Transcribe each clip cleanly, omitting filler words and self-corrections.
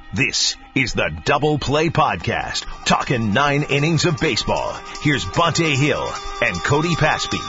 This is the Double Play Podcast, talking 9 innings of baseball. Here's Bonta Hill and Cody Pasby.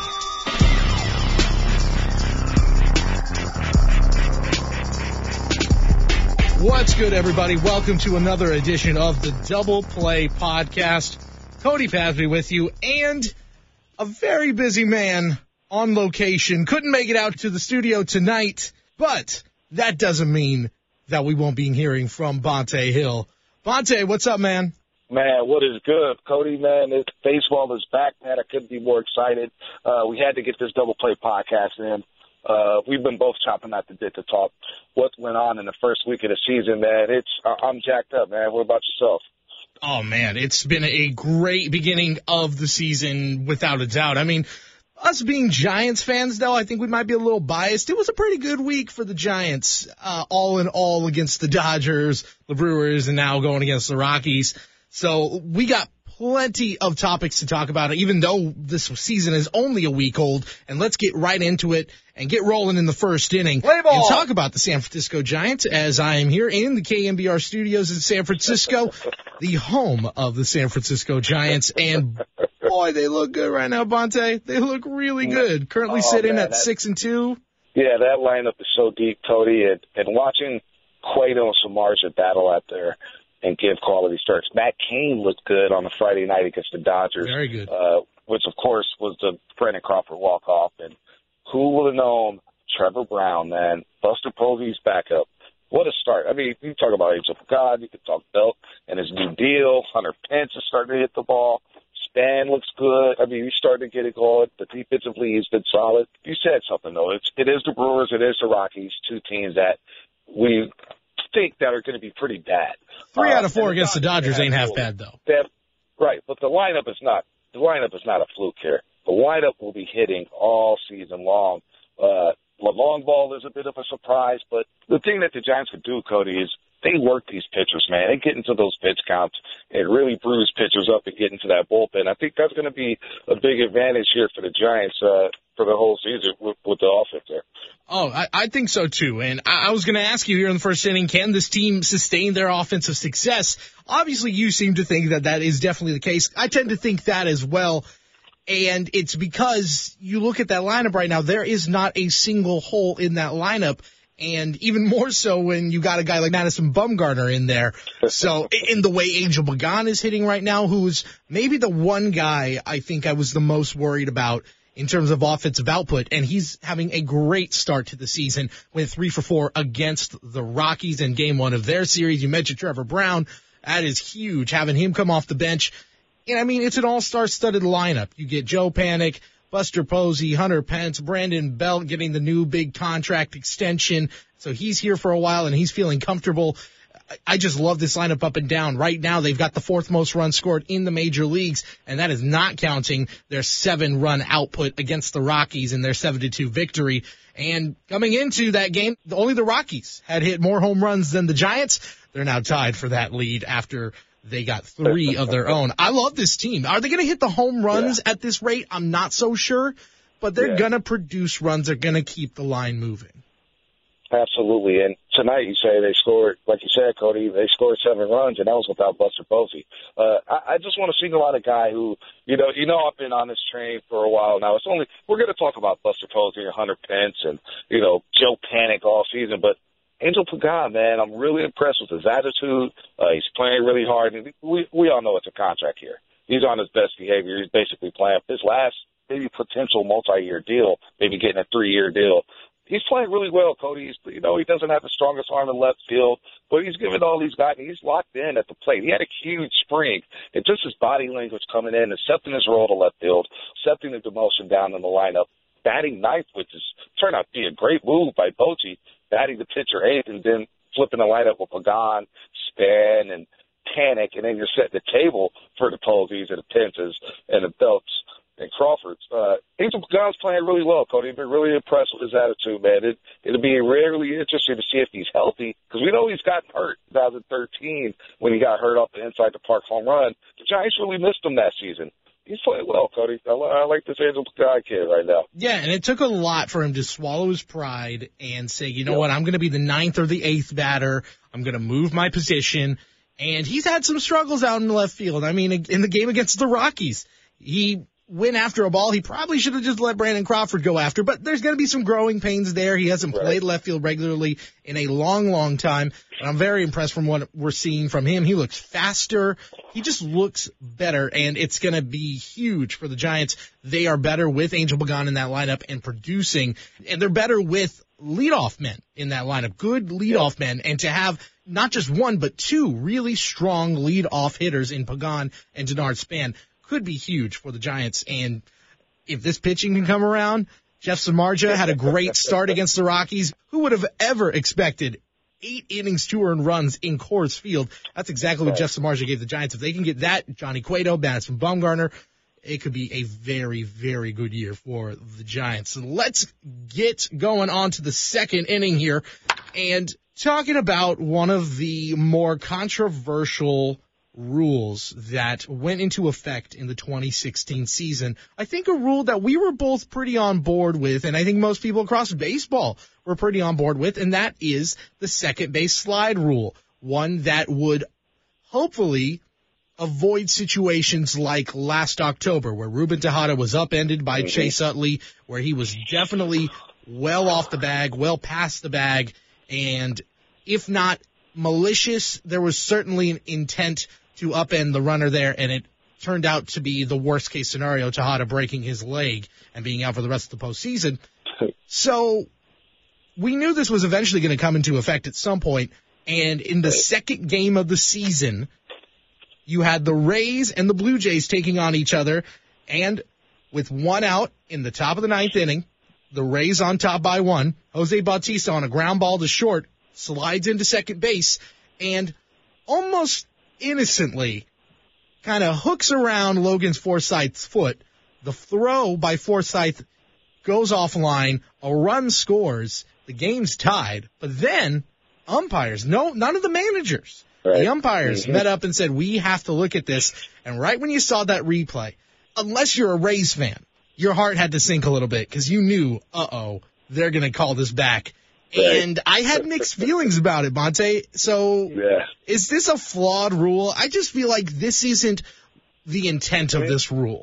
What's good, everybody? Welcome to another edition of the Double Play Podcast. Cody Pasby with you, and a very busy man on location. Couldn't make it out to the studio tonight, but that doesn't mean that we won't be hearing from Bonta Hill. Bonta, what's up, man? Man, what is good, Cody, man? Baseball is back, man. I couldn't be more excited. We had to get this Double Play Podcast in. We've been both chopping at the bit to talk what went on in the first week of the season, man. I'm jacked up, man. What about yourself? Oh, man, it's been a great beginning of the season, without a doubt. I mean, us being Giants fans, though, I think we might be a little biased. It was a pretty good week for the Giants, all in all, against the Dodgers, the Brewers, and now going against the Rockies. So we got plenty of topics to talk about, even though this season is only a week old. And let's get right into it and get rolling in the first inning. Play ball. And talk about the San Francisco Giants, as I am here in the KNBR studios in San Francisco, the home of the San Francisco Giants. And boy, they look good right now, Bonta. They look really good. Currently sitting at 6-2. Yeah, that lineup is so deep, Cody. And watching Cueto and Samardzija battle out there and give quality starts. Matt Cain looked good on a Friday night against the Dodgers. Very good. Which, of course, was the Brandon Crawford walk-off. And who would have known Trevor Brown, man, Buster Posey's backup. What a start. I mean, you talk about Angel Pagan, you could talk Belt and his new deal. Hunter Pence is starting to hit the ball. Span looks good. I mean, he's starting to get it going. The defensively, he's been solid. You said something, though. It is the Brewers, it is the Rockies, two teams that we think that are going to be pretty bad. 3 out of 4 against the Dodgers ain't half bad, though. Right, but the lineup is not a fluke here. The lineup will be hitting all season long. The long ball is a bit of a surprise, but the thing that the Giants could do, Cody, is they work these pitchers, man. They get into those pitch counts and really bruise pitchers up and get into that bullpen. I think that's going to be a big advantage here for the Giants for the whole season with the offense there. Oh, I think so, too. And I was going to ask you here in the first inning, can this team sustain their offensive success? Obviously, you seem to think that is definitely the case. I tend to think that as well. And it's because you look at that lineup right now, there is not a single hole in that lineup. And even more so when you got a guy like Madison Bumgarner in there. So in the way Angel Pagan is hitting right now, who's maybe the one guy I think I was the most worried about in terms of offensive output, and he's having a great start to the season. Went 3 for 4 against the Rockies in game 1 of their series. You mentioned Trevor Brown. That is huge, having him come off the bench. And, I mean, it's an all-star studded lineup. You get Joe Panik, Buster Posey, Hunter Pence, Brandon Belt getting the new big contract extension. So he's here for a while, and he's feeling comfortable. I just love this lineup up and down. Right now, they've got the 4th most runs scored in the major leagues, and that is not counting their 7-run output against the Rockies in their 7-2 victory. And coming into that game, only the Rockies had hit more home runs than the Giants. They're now tied for that lead after they got 3 of their own. I love this team. Are they going to hit the home runs at this rate? I'm not so sure, but they're going to produce runs. They're going to keep the line moving. Absolutely. And tonight you say they scored, like you said, Cody, they scored 7 runs, and that was without Buster Posey. I just want to single out a guy who, you know, I've been on this train for a while now. We're going to talk about Buster Posey and Hunter Pence and, Joe Panik all season, but Angel Pagan, man, I'm really impressed with his attitude. He's playing really hard. And we all know it's a contract here. He's on his best behavior. He's basically playing his last maybe potential multi-year deal, maybe getting a 3-year deal. He's playing really well, Cody. He doesn't have the strongest arm in left field, but he's giving all these guys, he's locked in at the plate. He had a huge spring. It's just his body language coming in, accepting his role to left field, accepting the demotion down in the lineup, batting ninth, which has turned out to be a great move by Bochy, batting the pitcher 8th, and then flipping the lineup with Pagan, Span, and Panik, and then you're setting the table for the Posies and the Pences and the Belts and Crawfords. Angel Pagan's playing really well, Cody. I've been really impressed with his attitude, man. It'll be really interesting to see if he's healthy, because we know he's gotten hurt in 2013 when he got hurt off the inside the park home run. The Giants really missed him that season. he's playing well, Cody. I like this Angel Pagan kid right now. Yeah, and it took a lot for him to swallow his pride and say, you know what, I'm going to be the 9th or the 8th batter. I'm going to move my position. And he's had some struggles out in the left field. I mean, in the game against the Rockies, he went after a ball he probably should have just let Brandon Crawford go after, but there's going to be some growing pains there. He hasn't played left field regularly in a long, long time, but I'm very impressed from what we're seeing from him. He looks faster. He just looks better, and it's going to be huge for the Giants. They are better with Angel Pagan in that lineup and producing, and they're better with leadoff men in that lineup, good leadoff men, and to have not just one but two really strong leadoff hitters in Pagan and Denard Span could be huge for the Giants. And if this pitching can come around, Jeff Samardzija had a great start against the Rockies. Who would have ever expected 8 innings, 2 earned runs in Coors Field? That's exactly what Jeff Samardzija gave the Giants. If they can get that, Johnny Cueto, Madison Bumgarner, it could be a very, very good year for the Giants. So let's get going on to the second inning here and talking about one of the more controversial rules that went into effect in the 2016 season. I think a rule that we were both pretty on board with, and I think most people across baseball were pretty on board with, and that is the second base slide rule. One that would hopefully avoid situations like last October where Ruben Tejada was upended by Chase Utley, where he was definitely well off the bag, well past the bag, and if not malicious, there was certainly an intent to upend the runner there, and it turned out to be the worst case scenario, Tejada breaking his leg and being out for the rest of the postseason. So we knew this was eventually going to come into effect at some point, and in the second game of the season, you had the Rays and the Blue Jays taking on each other, and with one out in the top of the 9th inning, the Rays on top by 1, Jose Bautista on a ground ball to short slides into second base and almost innocently kind of hooks around Logan Forsythe's foot. The throw by Forsythe goes offline, a run scores, the game's tied, but then umpires, none of the managers, the umpires met up and said, we have to look at this. And right when you saw that replay, unless you're a Rays fan, your heart had to sink a little bit because you knew, they're going to call this back. And I had mixed feelings about it, Monte. So is this a flawed rule? I just feel like this isn't the intent of this rule.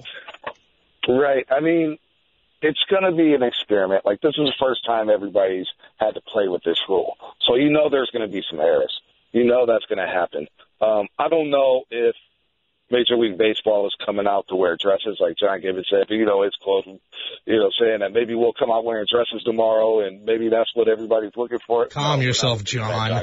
Right. I mean, it's going to be an experiment. Like, this is the first time everybody's had to play with this rule. So you know there's going to be some errors. You know that's going to happen. I don't know if Major League Baseball is coming out to wear dresses, like John Gibbons said. It's close, saying that maybe we'll come out wearing dresses tomorrow, and maybe that's what everybody's looking for. Calm yourself, John.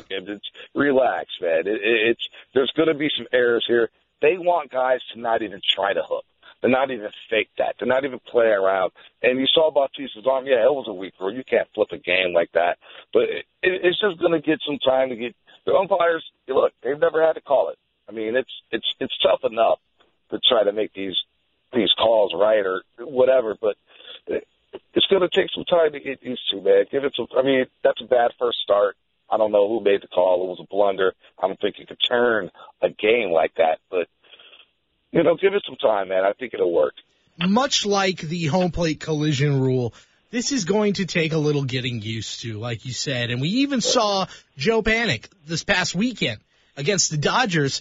Relax, man. There's going to be some errors here. They want guys to not even try to hook. To not even fake that. To not even play around. And you saw Bautista's arm. Yeah, it was a weak rule. You can't flip a game like that. But it's just going to get some time to get the umpires. Look, they've never had to call it. I mean, it's tough enough to try to make these calls right or whatever, but it's going to take some time to get used to, man. That's a bad first start. I don't know who made the call. It was a blunder. I don't think you could turn a game like that, but give it some time, man. I think it'll work. Much like the home plate collision rule, this is going to take a little getting used to, like you said, and we even saw Joe Panik this past weekend against the Dodgers,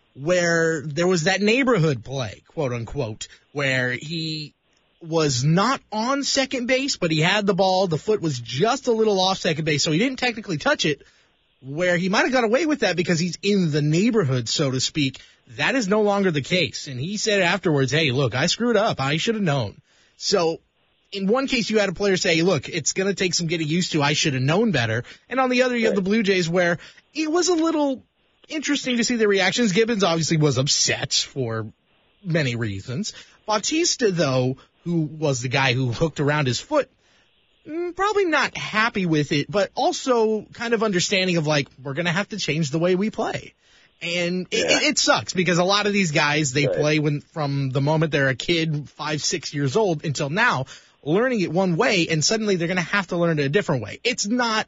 where there was that neighborhood play, quote unquote, where he was not on second base, but he had the ball. The foot was just a little off second base, so he didn't technically touch it, where he might have got away with that because he's in the neighborhood, so to speak. That is no longer the case. And he said afterwards, hey, look, I screwed up. I should have known. So in one case, you had a player say, look, it's going to take some getting used to. I should have known better. And on the other, you have the Blue Jays, where it was a little interesting to see the reactions. Gibbons obviously was upset for many reasons. Bautista, though, who was the guy who hooked around his foot, probably not happy with it, but also kind of understanding of, like, we're going to have to change the way we play. And it sucks because a lot of these guys, they play from the moment they're a kid, 5, 6 years old, until now, learning it one way, and suddenly they're going to have to learn it a different way. It's not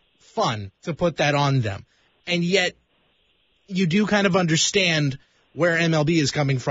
fun to put that on them. And yet, you do kind of understand where MLB is coming from,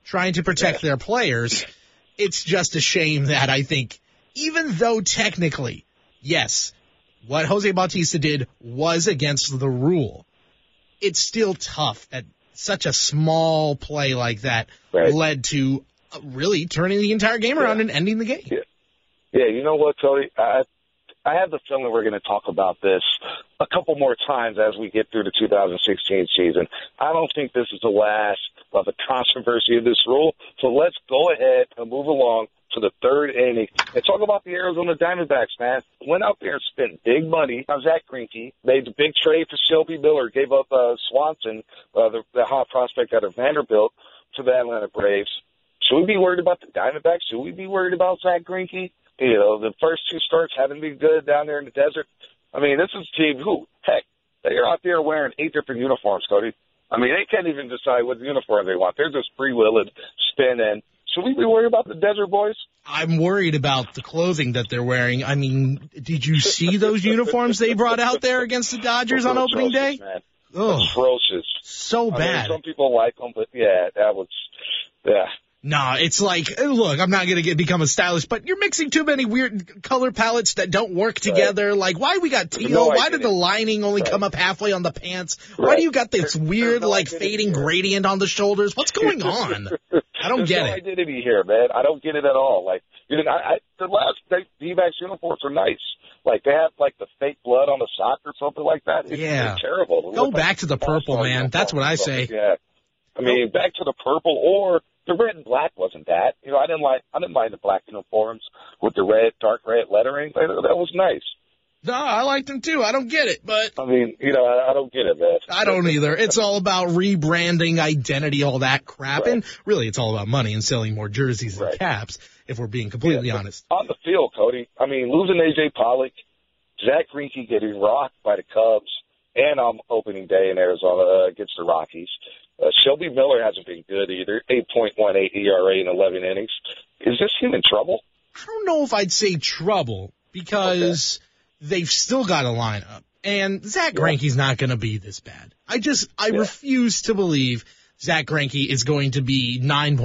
trying to protect their players. It's just a shame that I think, even though technically, yes, what Jose Bautista did was against the rule, it's still tough that such a small play like that led to really turning the entire game around and ending the game. Yeah, you know what, Cody? I have the feeling we're going to talk about this a couple more times as we get through the 2016 season. I don't think this is the last of the controversy of this rule. So let's go ahead and move along to the third inning and talk about the Arizona Diamondbacks, man. Went out there and spent big money on Zach Greinke, made the big trade for Shelby Miller, gave up Swanson, the hot prospect out of Vanderbilt, to the Atlanta Braves. Should we be worried about the Diamondbacks? Should we be worried about Zach Greinke? You know, the first two starts haven't been good down there in the desert. I mean, this is a team who, heck, they're out there wearing 8 different uniforms, Cody. I mean, they can't even decide what uniform they want. They're just freewheeling, spinning. Should we be worried about the Desert Boys? I'm worried about the clothing that they're wearing. I mean, did you see those uniforms they brought out there against the Dodgers on opening day? Man. Ugh. Atrocious. So bad. I mean, some people like them, but yeah, that was, yeah. Nah, it's like, look, I'm not going to become a stylist, but you're mixing too many weird color palettes that don't work together. Right. Like, why we got teal? Why did the lining only come up halfway on the pants? Why do you got this weird, fading gradient on the shoulders? What's going on? I don't get it. There's no identity here, man. I don't get it at all. Like, you know, the last D-backs uniforms are nice. Like, they have, like, the fake blood on the sock or something like that. It's terrible. Go back to the purple, man. That's what I say. Yeah. I mean, back to the purple, or the red and black wasn't that. You know, I didn't mind the black uniforms with the red, dark red lettering. That was nice. No, I like them too. I don't get it, but I mean, you know, I don't get it, man. I don't either. It's all about rebranding, identity, all that crap, and really, it's all about money and selling more jerseys and caps. If we're being completely honest. On the field, Cody, I mean, losing A.J. Pollock, Zach Greinke getting rocked by the Cubs, and on opening day in Arizona against the Rockies. Shelby Miller hasn't been good either. 8.18 ERA in 11 innings. Is this team in trouble? I don't know if I'd say trouble because they've still got a lineup. And Zach Greinke's not going to be this bad. I refuse to believe Zach Greinke is going to be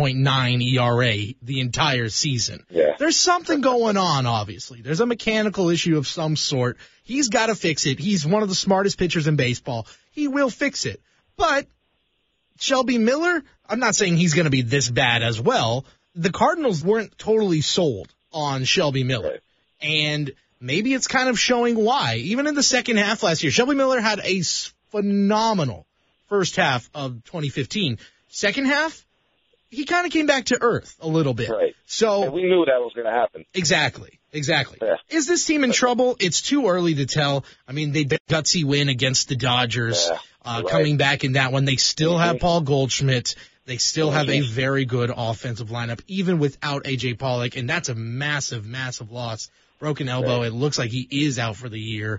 9.9 ERA the entire season. Yeah. There's something going on, obviously. There's a mechanical issue of some sort. He's got to fix it. He's one of the smartest pitchers in baseball. He will fix it. But Shelby Miller, I'm not saying he's going to be this bad as well. The Cardinals weren't totally sold on Shelby Miller. Right. And maybe it's kind of showing why. Even in the second half last year, Shelby Miller had a phenomenal first half of 2015. Second half, he kind of came back to earth a little bit. Right. So and we knew that was going to happen. Exactly. Yeah. Is this team in trouble? It's too early to tell. I mean, they gutsy win against the Dodgers. Coming back in that one, they still have Paul Goldschmidt. They still have a very good offensive lineup, even without A.J. Pollock, and that's a massive, massive loss. Broken elbow. It looks like he is out for the year.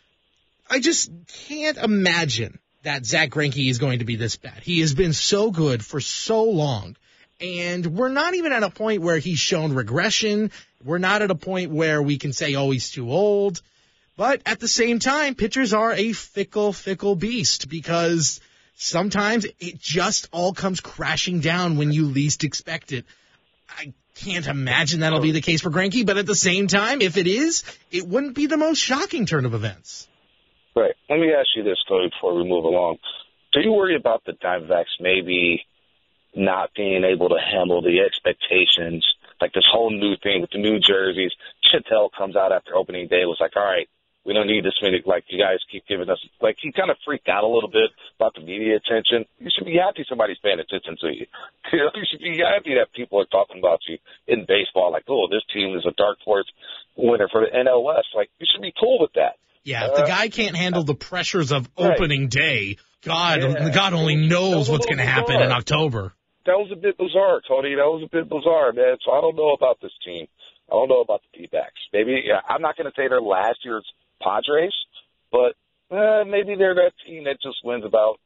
I just can't imagine that Zach Greinke is going to be this bad. He has been so good for so long, and we're not even at a point where he's shown regression. We're not at a point where we can say, oh, he's too old. But at the same time, pitchers are a fickle, fickle beast because sometimes it just all comes crashing down when you least expect it. I can't imagine that'll be the case for Greinke, but at the same time, if it is, it wouldn't be the most shocking turn of events. Right. Let me ask you this, Cody, before we move along. Do you worry about the Diamondbacks maybe not being able to handle the expectations, like this whole new thing with the new jerseys? Chantel comes out after opening day, was like, all right, we don't need this many, like you guys keep giving us. Like, he kind of freaked out a little bit about the media attention. You should be happy somebody's paying attention to you. You should be happy that people are talking about you in baseball. Like, oh, this team is a dark horse winner for the NL West. Like, you should be cool with that. Yeah, if the guy can't handle the pressures of opening day, God only knows what's going to happen in October. That was a bit bizarre, Cody. That was a bit bizarre, man. So I don't know about this team. I don't know about the D-backs. Maybe I'm not going to say they're last year's Padres, but maybe they're that team that just wins about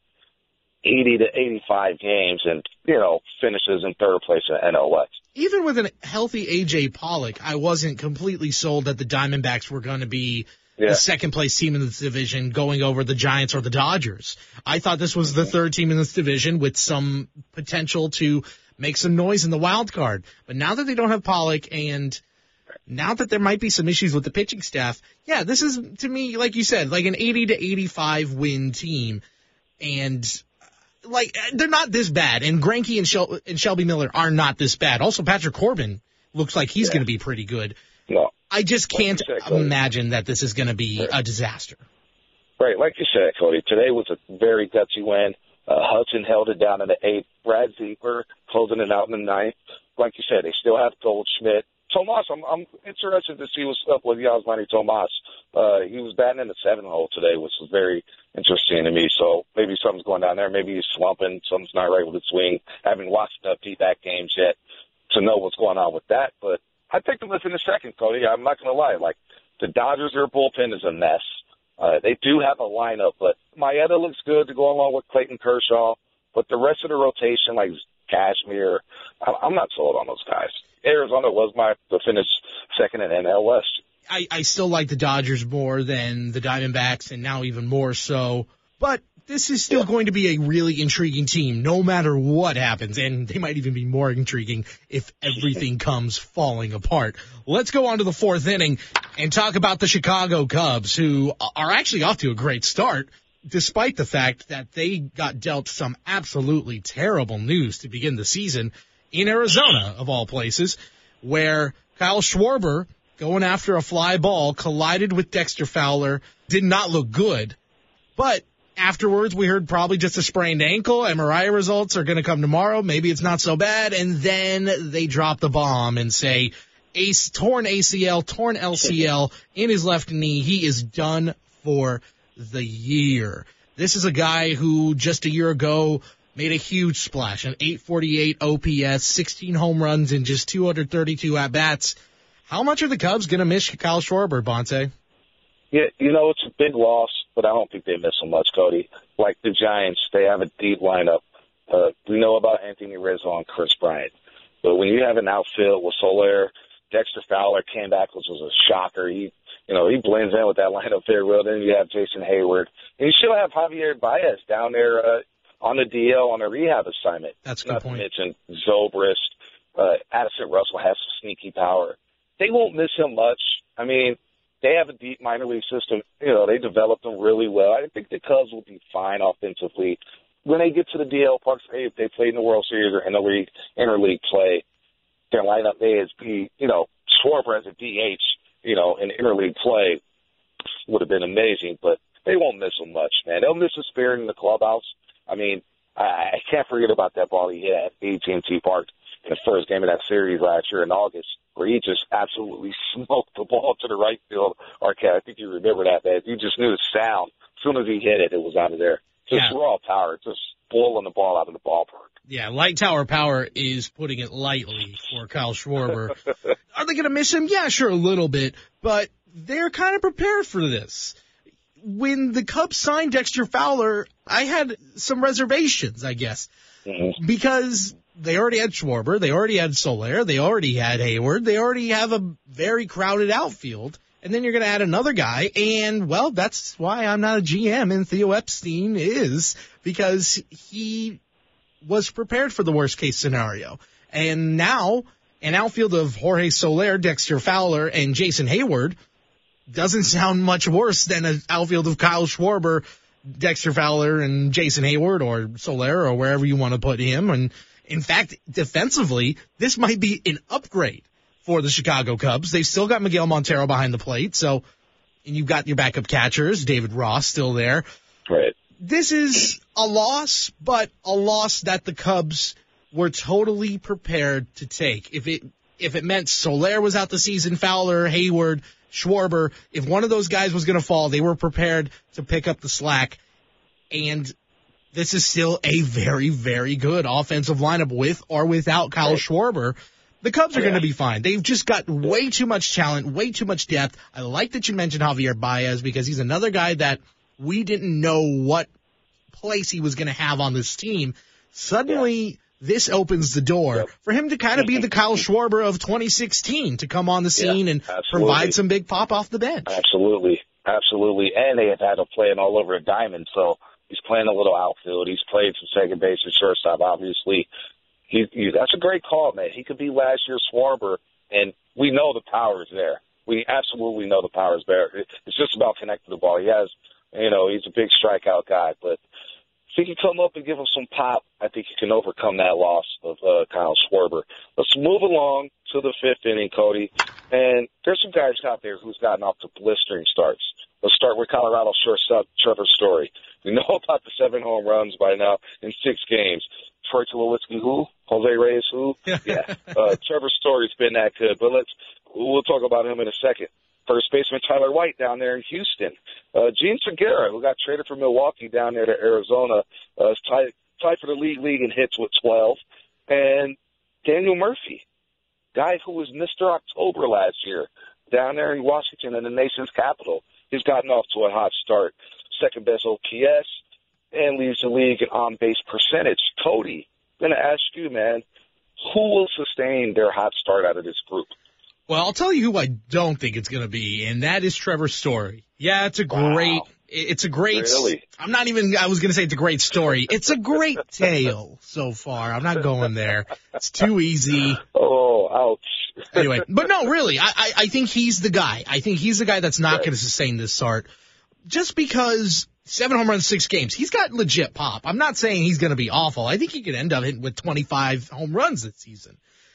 80 to 85 games and, you know, finishes in third place in NL West. Even with a healthy A.J. Pollock, I wasn't completely sold that the Diamondbacks were going to be the second-place team in this division going over the Giants or the Dodgers. I thought this was the third team in this division with some potential to make some noise in the wild card. But now that they don't have Pollock, and now that there might be some issues with the pitching staff, yeah, this is, to me, like you said, like an 80 to 85 win team. And like, they're not this bad. And Greinke and Shelby Miller are not this bad. Also, Patrick Corbin looks like he's going to be pretty good. No. I just can't imagine that this is going to be a disaster. Right, like you said, Cody, today was a very gutsy win. Hudson held it down in the 8th. Brad Ziegler closing it out in the 9th. Like you said, they still have Goldschmidt. Tomas, I'm interested to see what's up with Yasmani Tomas. He was batting in the 7th hole today, which was very interesting to me. So maybe something's going down there. Maybe he's slumping. Something's not right with his swing. I haven't watched enough P-back games yet to know what's going on with that. But I picked them in a second, Cody. I'm not going to lie. Like, the Dodgers, their bullpen is a mess. They do have a lineup, but Maeda looks good to go along with Clayton Kershaw. But the rest of the rotation, like Cashmere, I'm not sold on those guys. Arizona was to finish second in NL West. I still like the Dodgers more than the Diamondbacks, and now even more so. But this is still going to be a really intriguing team, no matter what happens. And they might even be more intriguing if everything comes falling apart. Let's go on to the 4th inning and talk about the Chicago Cubs, who are actually off to a great start, despite the fact that they got dealt some absolutely terrible news to begin the season in Arizona, of all places, where Kyle Schwarber, going after a fly ball, collided with Dexter Fowler, did not look good. But afterwards, we heard probably just a sprained ankle. MRI results are going to come tomorrow. Maybe it's not so bad. And then they drop the bomb and say, torn ACL, torn LCL in his left knee. He is done for the year. This is a guy who just a year ago made a huge splash, an 848 OPS, 16 home runs in just 232 at-bats. How much are the Cubs going to miss Kyle Schwarber, Bonte? Yeah, it's a big loss, but I don't think they miss him much, Cody. Like the Giants, they have a deep lineup. We know about Anthony Rizzo and Chris Bryant. But when you have an outfield with Soler, Dexter Fowler came back, which was a shocker. He blends in with that lineup very well. Then you have Jason Hayward. And you still have Javier Baez down there on the DL on a rehab assignment. That's a good point. Not to mention Zobrist. Addison Russell has some sneaky power. They won't miss him much. I mean, they have a deep minor league system. They developed them really well. I think the Cubs will be fine offensively. When they get to the DL parks, if they played in the World Series or in the interleague play, their lineup may be, Schwarber as a DH, in interleague play would have been amazing, but they won't miss him much, man. They'll miss his spirit in the clubhouse. I mean, I can't forget about that ball he hit at AT&T Park in the first game of that series last year in August, where he just absolutely smoked the ball to the right field. Arcade, I think you remember that, man. You just knew the sound. As soon as he hit it, it was out of there. Just raw power, just blowing the ball out of the ballpark. Yeah, light tower power is putting it lightly for Kyle Schwarber. Are they going to miss him? Yeah, sure, a little bit, but they're kind of prepared for this. When the Cubs signed Dexter Fowler, I had some reservations, I guess, because they already had Schwarber, they already had Soler, they already had Hayward, they already have a very crowded outfield, and then you're going to add another guy, and, well, that's why I'm not a GM, and Theo Epstein is, because he was prepared for the worst-case scenario. And now, an outfield of Jorge Soler, Dexter Fowler, and Jason Hayward doesn't sound much worse than an outfield of Kyle Schwarber, Dexter Fowler, and Jason Hayward, or Soler, or wherever you want to put him. And, in fact, defensively, this might be an upgrade for the Chicago Cubs. They've still got Miguel Montero behind the plate, and you've got your backup catchers, David Ross still there. Right. This is a loss, but a loss that the Cubs were totally prepared to take. If it meant Soler was out the season, Fowler, Hayward, Schwarber, if one of those guys was going to fall, they were prepared to pick up the slack. And this is still a very, very good offensive lineup with or without Kyle Schwarber. The Cubs are going to be fine. They've just got way too much talent, way too much depth. I like that you mentioned Javier Baez because he's another guy that we didn't know what place he was going to have on this team. Suddenly, this opens the door for him to kind of be the Kyle Schwarber of 2016 to come on the scene and provide some big pop off the bench. Absolutely. And they have had him playing all over a diamond, so he's playing a little outfield. He's played some second base and shortstop, obviously. That's a great call, man. He could be last year's Schwarber, and we know the power is there. We absolutely know the power is there. It's just about connecting the ball. He has, he's a big strikeout guy, but if he can come up and give him some pop, I think he can overcome that loss of Kyle Schwarber. Let's move along to the fifth inning, Cody. And there's some guys out there who's gotten off to blistering starts. Let's start with Colorado shortstop Trevor Story. We know about the 7 home runs by now in 6 games. Troy Tulowitzki, who? Jose Reyes, who? Yeah. Trevor Story's been that good, but we'll talk about him in a second. First baseman Tyler White down there in Houston. Gene Segura, who got traded from Milwaukee down there to Arizona, is tied for the league in hits with 12. And Daniel Murphy, guy who was Mr. October last year down there in Washington in the nation's capital. He's gotten off to a hot start. Second best OPS and leads the league in on-base percentage. Cody, I'm going to ask you, man, who will sustain their hot start out of this group? Well, I'll tell you who I don't think it's going to be, and that is Trevor Story. Yeah, it's a great, really? I was going to say it's a great story. It's a great tale so far. I'm not going there. It's too easy. Oh, ouch. Anyway, but no, really, I think he's the guy. I think he's the guy that's not going to sustain this start. Just because 7 home runs, 6 games, he's got legit pop. I'm not saying he's going to be awful. I think he could end up hitting with 25 home runs this season.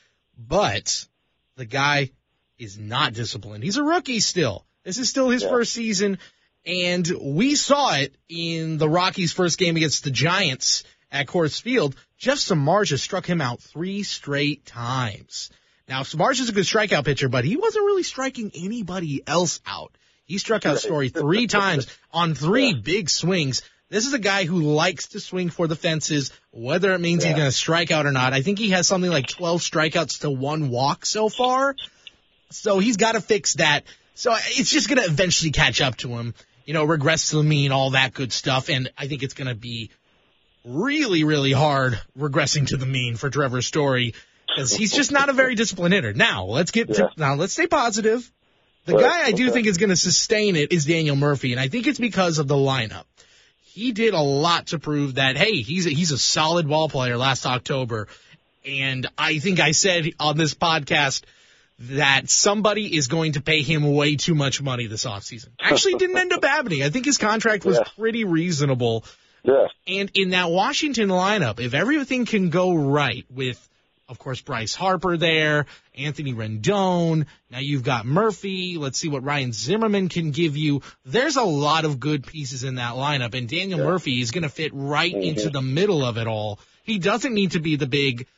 But the guy is not disciplined. He's a rookie still. This is still his first season, and we saw it in the Rockies' first game against the Giants at Coors Field. Jeff Samardzija struck him out 3 straight times. Now, Samardzija's a good strikeout pitcher, but he wasn't really striking anybody else out. He struck out Story 3 times on 3 big swings. This is a guy who likes to swing for the fences, whether it means he's going to strike out or not. I think he has something like 12 strikeouts to 1 walk so far. So he's got to fix that. So it's just going to eventually catch up to him, regress to the mean, all that good stuff. And I think it's going to be really, really hard regressing to the mean for Trevor Story because he's just not a very disciplined hitter. Now, let's stay positive. The guy I do think is going to sustain it is Daniel Murphy, and I think it's because of the lineup. He did a lot to prove that, hey, he's a solid ball player last October. And I think I said on this podcast that somebody is going to pay him way too much money this offseason. Actually, didn't end up happening. I think his contract was pretty reasonable. Yeah. And in that Washington lineup, if everything can go right with, of course, Bryce Harper there, Anthony Rendon, now you've got Murphy, let's see what Ryan Zimmerman can give you. There's a lot of good pieces in that lineup, and Daniel Murphy is going to fit right into the middle of it all. He doesn't need to be the big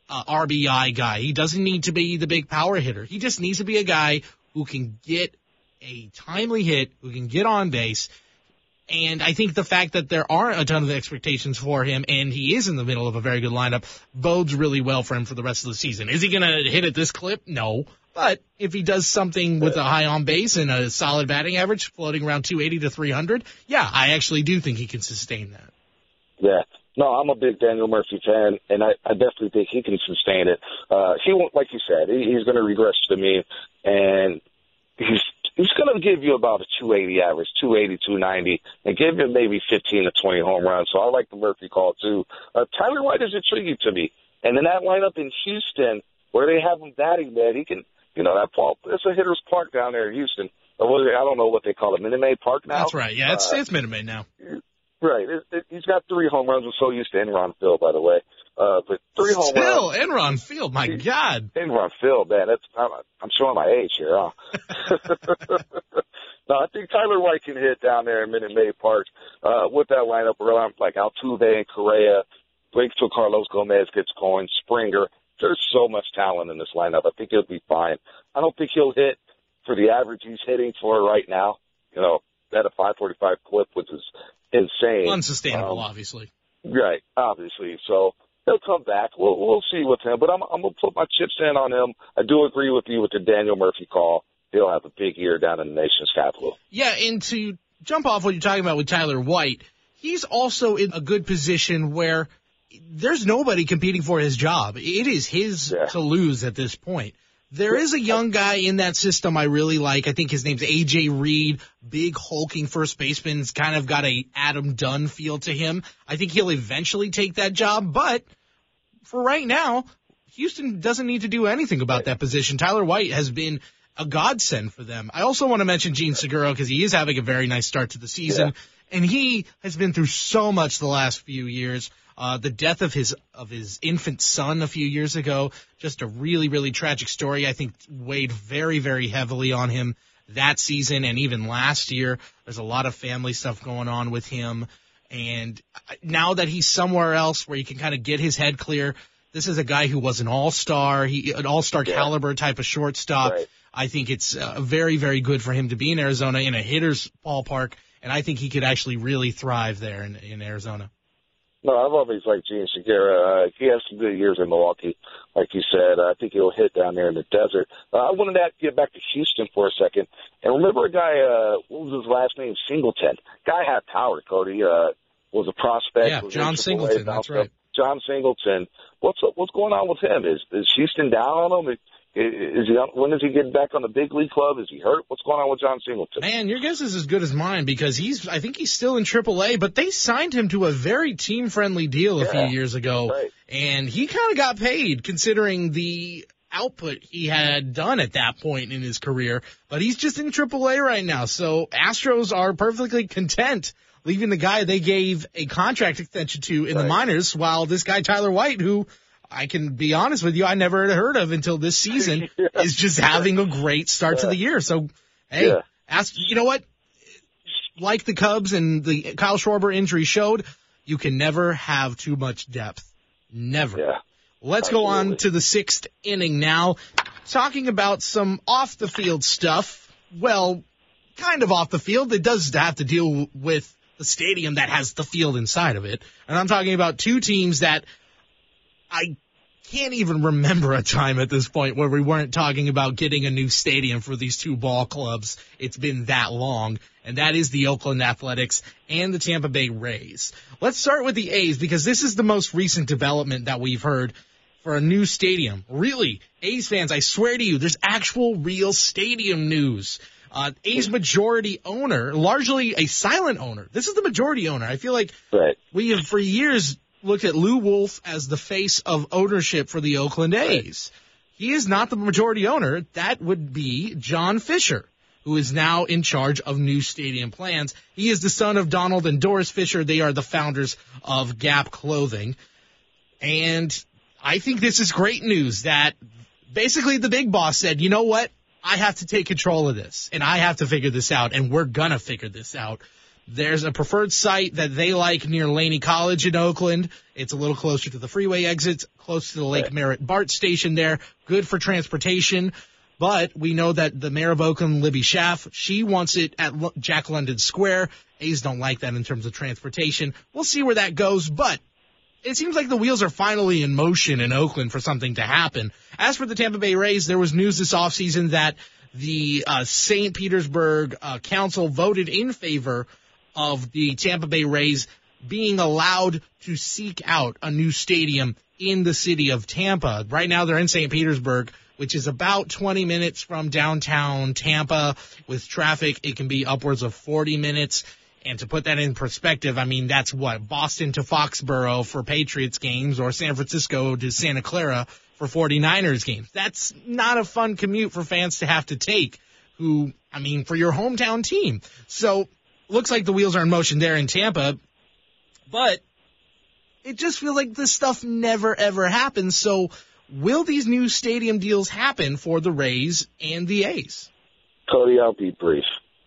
RBI guy. He doesn't need to be the big power hitter. He just needs to be a guy who can get a timely hit, who can get on base. And I think the fact that there aren't a ton of expectations for him and he is in the middle of a very good lineup bodes really well for him for the rest of the season. Is he going to hit at this clip? No. But if he does something with a high on base and a solid batting average floating around 280 to 300, I actually do think he can sustain that. Yeah. No, I'm a big Daniel Murphy fan, and I definitely think he can sustain it. He won't, like you said, he's going to regress to the mean, and he's going to give you about a 280 average, 280, 290, and give him maybe 15 to 20 home runs. So I like the Murphy call, too. Tyler White is intriguing to me. And in that lineup in Houston, where they have him batting, man, he can, that ball, it's a hitter's park down there in Houston. I don't know what they call it, Minute Maid Park now? That's right. Yeah, it's Minute Maid now. Right. He's got 3 home runs. I'm so used to Enron Field, by the way. But 3 home runs. Still, Enron Field, my God. Enron Field, man. I'm showing my age here, huh? No, I think Tyler White can hit down there in Minute Maid Park with that lineup around like Altuve and Correa. Wait till Carlos Gomez gets going. Springer. There's so much talent in this lineup. I think he'll be fine. I don't think he'll hit for the average he's hitting for right now. At a 545 clip, which is insane. Unsustainable, obviously. Right, obviously. So he'll come back. We'll see with him. But I'm going to put my chips in on him. I do agree with you with the Daniel Murphy call. He'll have a big year down in the nation's capital. Yeah, and to jump off what you're talking about with Tyler White, he's also in a good position where there's nobody competing for his job. It is his to lose at this point. There is a young guy in that system I really like. I think his name's A.J. Reed, big hulking first baseman. He's kind of got a Adam Dunn feel to him. I think he'll eventually take that job, but for right now, Houston doesn't need to do anything about that position. Tyler White has been a godsend for them. I also want to mention Gene Segura because he is having a very nice start to the season, and he has been through so much the last few years. The death of his infant son a few years ago, just a really, really tragic story. I think weighed very, very heavily on him that season and even last year. There's a lot of family stuff going on with him. And now that he's somewhere else where he can kind of get his head clear, this is a guy who was an all-star, an all-star caliber type of shortstop. Right. I think it's very, very good for him to be in Arizona in a hitter's ballpark, and I think he could actually really thrive there in Arizona. No, I've always liked Gene Segura. He has some good years in Milwaukee, like you said. I think he'll hit down there in the desert. I wanted to get back to Houston for a second. And remember a guy, what was his last name? Singleton. Guy had power, Cody. Was a prospect. Yeah, John Singleton, that's right. John Singleton. What's going on with him? Is Houston down on him? Is he? When is he getting back on the big league club? Is he hurt? What's going on with John Singleton? Man, your guess is as good as mine because I think he's still in AAA, but they signed him to a very team-friendly deal a few years ago, and he kind of got paid considering the output he had done at that point in his career. But he's just in AAA right now, so Astros are perfectly content leaving the guy they gave a contract extension to in the minors, while this guy Tyler White, who I can be honest with you, I never had heard of until this season, is just having a great start to the year. So, hey, you know what? Like the Cubs and the Kyle Schwarber injury showed, you can never have too much depth. Never. Yeah, Let's go on to the sixth inning now. Talking about some off-the-field stuff. Well, kind of off the field. It does have to deal with the stadium that has the field inside of it. And I'm talking about two teams that I can't even remember a time at this point where we weren't talking about getting a new stadium for these two ball clubs. It's been that long, and that is the Oakland Athletics and the Tampa Bay Rays. Let's start with the A's because this is the most recent development that we've heard for a new stadium. Really, A's fans, I swear to you, there's actual real stadium news. A's majority owner, largely a silent owner. This is the majority owner. I feel like we have for years looked at Lou Wolf as the face of ownership for the Oakland A's. He is not the majority owner. That would be John Fisher, who is now in charge of new stadium plans. He is the son of Donald and Doris Fisher. They are the founders of Gap Clothing. And I think this is great news that basically the big boss said, you know what? I have to take control of this, and I have to figure this out, and we're going to figure this out. There's a preferred site that they like near Laney College in Oakland. It's a little closer to the freeway exits, close to the Lake Merritt BART station there. Good for transportation. But we know that the mayor of Oakland, Libby Schaaf, she wants it at Jack London Square. A's don't like that in terms of transportation. We'll see where that goes, but it seems like the wheels are finally in motion in Oakland for something to happen. As for the Tampa Bay Rays, there was news this offseason that the St. Petersburg Council voted in favor of the Tampa Bay Rays being allowed to seek out a new stadium in the city of Tampa. Right now they're in St. Petersburg, which is about 20 minutes from downtown Tampa. With traffic, it can be upwards of 40 minutes. And to put that in perspective, I mean, that's what, Boston to Foxborough for Patriots games or San Francisco to Santa Clara for 49ers games. That's not a fun commute for fans to have to take for your hometown team. So looks like the wheels are in motion there in Tampa, but it just feels like this stuff never, ever happens. So will these new stadium deals happen for the Rays and the A's? Cody, I'll be brief.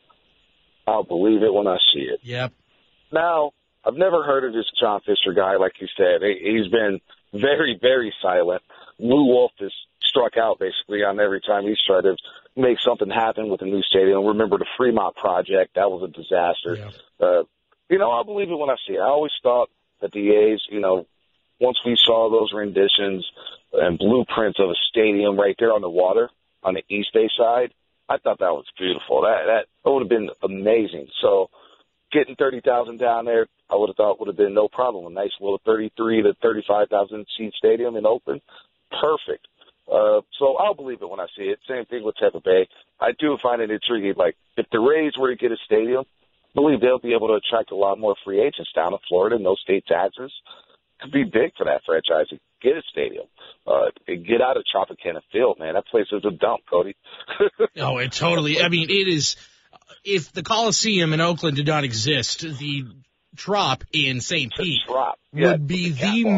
I'll believe it when I see it. Yep. Now, I've never heard of this John Fisher guy, like you said. He's been very, very silent. Lou Wolf has struck out basically on every time he's tried to make something happen with a new stadium. Remember the Fremont project? That was a disaster. Yeah. I'll believe it when I see it. I always thought that the A's, once we saw those renditions and blueprints of a stadium right there on the water on the East Bay side, I thought that was beautiful. That would have been amazing. So getting 30,000 down there, I would have thought would have been no problem. A nice little 33 to 35,000 seat stadium in Oakland, perfect. So I'll believe it when I see it. Same thing with Tampa Bay. I do find it intriguing. Like if the Rays were to get a stadium, I believe they'll be able to attract a lot more free agents down in Florida, no state taxes. could be big for that franchise to get a stadium. Get out of Tropicana Field, man. That place is a dump, Cody. Oh, it totally. I mean, it is. If the Coliseum in Oakland did not exist, the Trop in St. Pete would be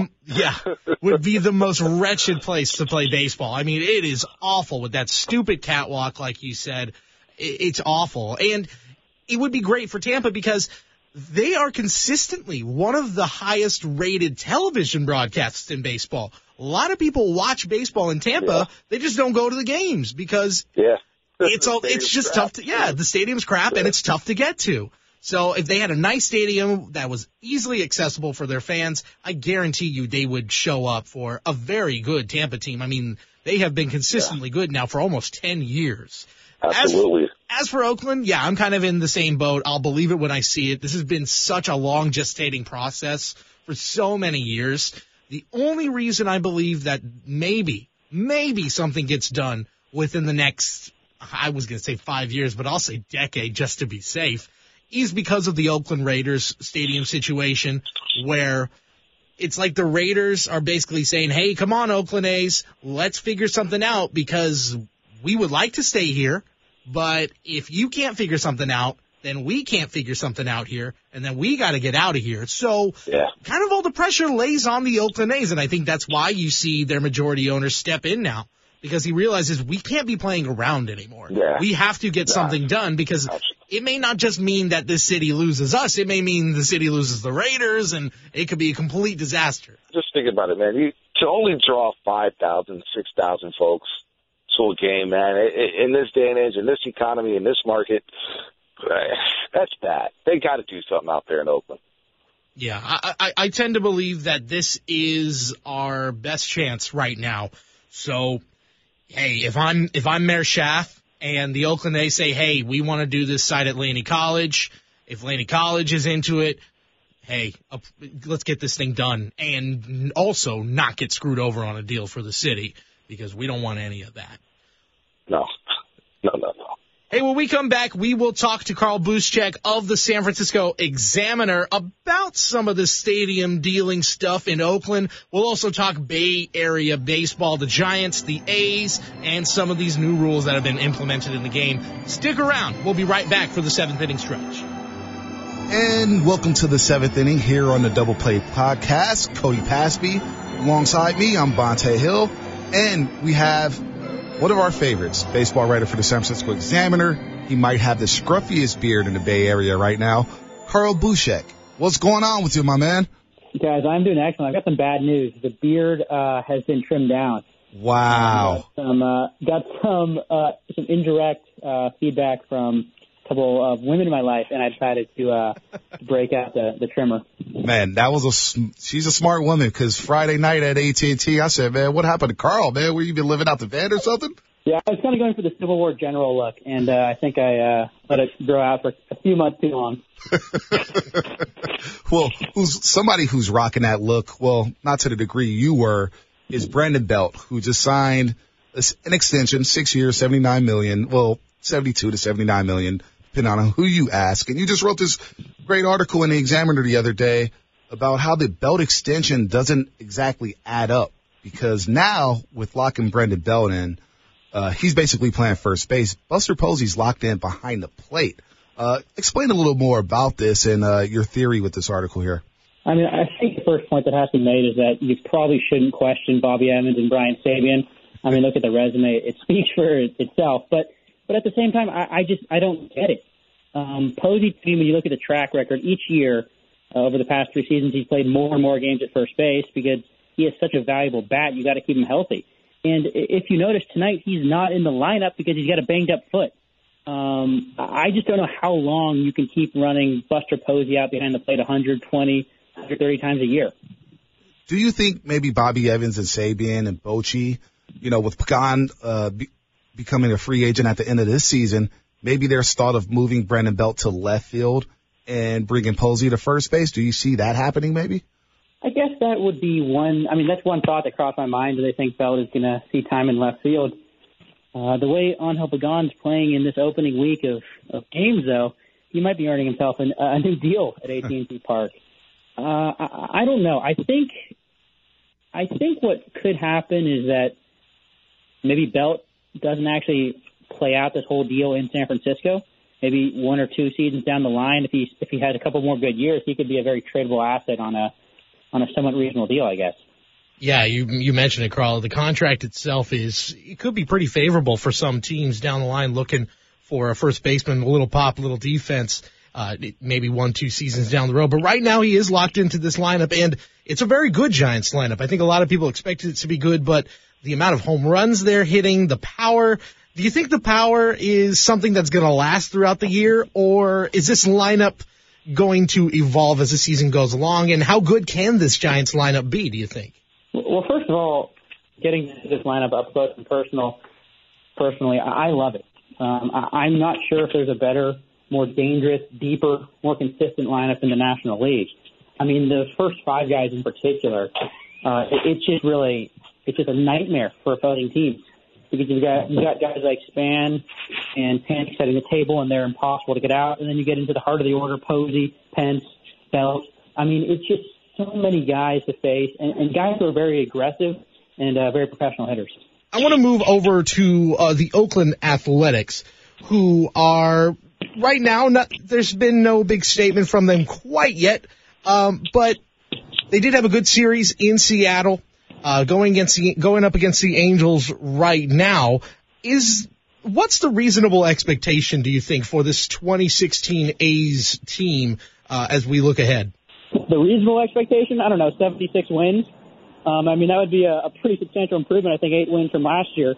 would be the most wretched place to play baseball. I mean, it is awful with that stupid catwalk, like you said. It's awful. And it would be great for Tampa because they are consistently one of the highest rated television broadcasts in baseball. A lot of people watch baseball in Tampa. Yeah. They just don't go to the games because it's just tough to, the stadium's crap and it's tough to get to. So if they had a nice stadium that was easily accessible for their fans, I guarantee you they would show up for a very good Tampa team. I mean, they have been consistently good now for almost 10 years. Absolutely. As for Oakland, I'm kind of in the same boat. I'll believe it when I see it. This has been such a long gestating process for so many years. The only reason I believe that maybe something gets done within the next, I was going to say 5 years, but I'll say decade just to be safe, is because of the Oakland Raiders stadium situation where it's like the Raiders are basically saying, hey, come on, Oakland A's, let's figure something out because we would like to stay here, but if you can't figure something out, then we can't figure something out here, and then we got to get out of here. So kind of all the pressure lays on the Oakland A's, and I think that's why you see their majority owner step in now, because he realizes we can't be playing around anymore. Yeah. We have to get something done because it may not just mean that this city loses us. It may mean the city loses the Raiders, and it could be a complete disaster. Just think about it, man. To only draw 5,000, 6,000 folks to a game, man, in this day and age, in this economy, in this market, that's bad. They got to do something out there in Oakland. Yeah, I tend to believe that this is our best chance right now. So, hey, if I'm Mayor Schaaf and the Oakland A's say, hey, we want to do this site at Laney College, if Laney College is into it, hey, let's get this thing done and also not get screwed over on a deal for the city because we don't want any of that. No. Hey, when we come back, we will talk to Carl Buszczyk of the San Francisco Examiner about some of the stadium dealing stuff in Oakland. We'll also talk Bay Area baseball, the Giants, the A's, and some of these new rules that have been implemented in the game. Stick around. We'll be right back for the 7th inning stretch. And welcome to the 7th inning here on the Double Play Podcast. Cody Pasby. Alongside me, I'm Bonte Hill. And we have one of our favorites, baseball writer for the San Francisco Examiner. He might have the scruffiest beard in the Bay Area right now, Carl Buszczyk. What's going on with you, my man? Guys, I'm doing excellent. I've got some bad news. The beard has been trimmed down. Wow. Got some indirect feedback from a couple of women in my life, and I decided to break out the trimmer. Man, she's a smart woman, because Friday night at AT&T, I said, man, what happened to Carl, man? Were you been living out the van or something? Yeah, I was kind of going for the Civil War general look, and I think I let it grow out for a few months too long. Well, somebody who's rocking that look, well, not to the degree you were, is Brandon Belt, who just signed an extension, 6 years, $79 million, well, $72 to $79 million, depending on who you ask. And you just wrote this great article in the Examiner the other day about how the Belt extension doesn't exactly add up, because now with locking Brandon Belt in, he's basically playing first base. Buster Posey's locked in behind the plate. Explain a little more about this and your theory with this article here. I mean, I think the first point that has to be made is that you probably shouldn't question Bobby Evans and Brian Sabean. I mean, look at the resume. It speaks for itself. But at the same time, I don't get it. Posey, to me, when you look at the track record, each year over the past 3 seasons, he's played more and more games at first base because he has such a valuable bat. You got to keep him healthy. And if you notice tonight, he's not in the lineup because he's got a banged up foot. I just don't know how long you can keep running Buster Posey out behind the plate 120, 130 times a year. Do you think maybe Bobby Evans and Sabean and Bochy, with Pagan becoming a free agent at the end of this season, maybe there's thought of moving Brandon Belt to left field and bringing Posey to first base? Do you see that happening maybe? I guess that would be one. I mean, that's one thought that crossed my mind. Do they think Belt is going to see time in left field? The way Angel Pagan's playing in this opening week of games, though, he might be earning himself a new deal at AT&T Park. I don't know. I think what could happen is that maybe Belt doesn't actually play out this whole deal in San Francisco. Maybe 1 or 2 seasons down the line, if he had a couple more good years, he could be a very tradable asset on a somewhat reasonable deal, I guess. Yeah, you mentioned it, Carl. The contract itself it could be pretty favorable for some teams down the line looking for a first baseman, a little pop, a little defense, maybe 1-2 seasons down the road. But right now he is locked into this lineup, and it's a very good Giants lineup. I think a lot of people expected it to be good, but the amount of home runs they're hitting, the power. Do you think the power is something that's going to last throughout the year, or is this lineup going to evolve as the season goes along? And how good can this Giants lineup be, do you think? Well, first of all, getting to this lineup up close and personally, I love it. I'm not sure if there's a better, more dangerous, deeper, more consistent lineup in the National League. I mean, the first 5 guys in particular, it's just a nightmare for opposing teams. Because you got guys like Span and Pence setting the table, and they're impossible to get out. And then you get into the heart of the order, Posey, Pence, Belt. I mean, it's just so many guys to face, and guys who are very aggressive and very professional hitters. I want to move over to the Oakland Athletics, who are right now, there's been no big statement from them quite yet, but they did have a good series in Seattle. Going up against the Angels right now, what's the reasonable expectation, do you think, for this 2016 A's team as we look ahead? The reasonable expectation? I don't know, 76 wins. I mean, that would be a pretty substantial improvement. I think 8 wins from last year.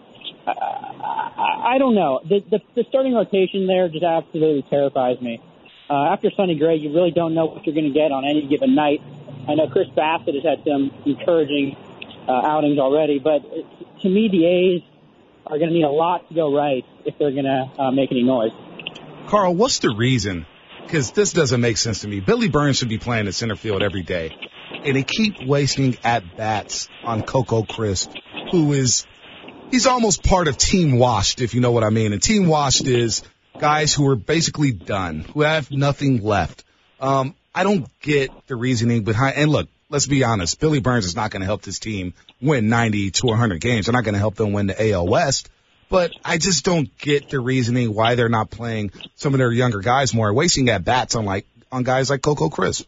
I don't know. The starting rotation there just absolutely terrifies me. After Sonny Gray, you really don't know what you're going to get on any given night. I know Chris Bassett has had some encouraging outings already, but to me, the A's are going to need a lot to go right if they're going to make any noise. Carl, what's the reason? Because this doesn't make sense to me. Billy Burns should be playing in center field every day, and they keep wasting at-bats on Coco Crisp, he's almost part of Team Washed, if you know what I mean. And Team Washed is guys who are basically done, who have nothing left. I don't get the reasoning behind, and look, let's be honest, Billy Burns is not going to help this team win 90 to 100 games. They're not going to help them win the AL West. But I just don't get the reasoning why they're not playing some of their younger guys more, wasting at bats on guys like Coco Crisp.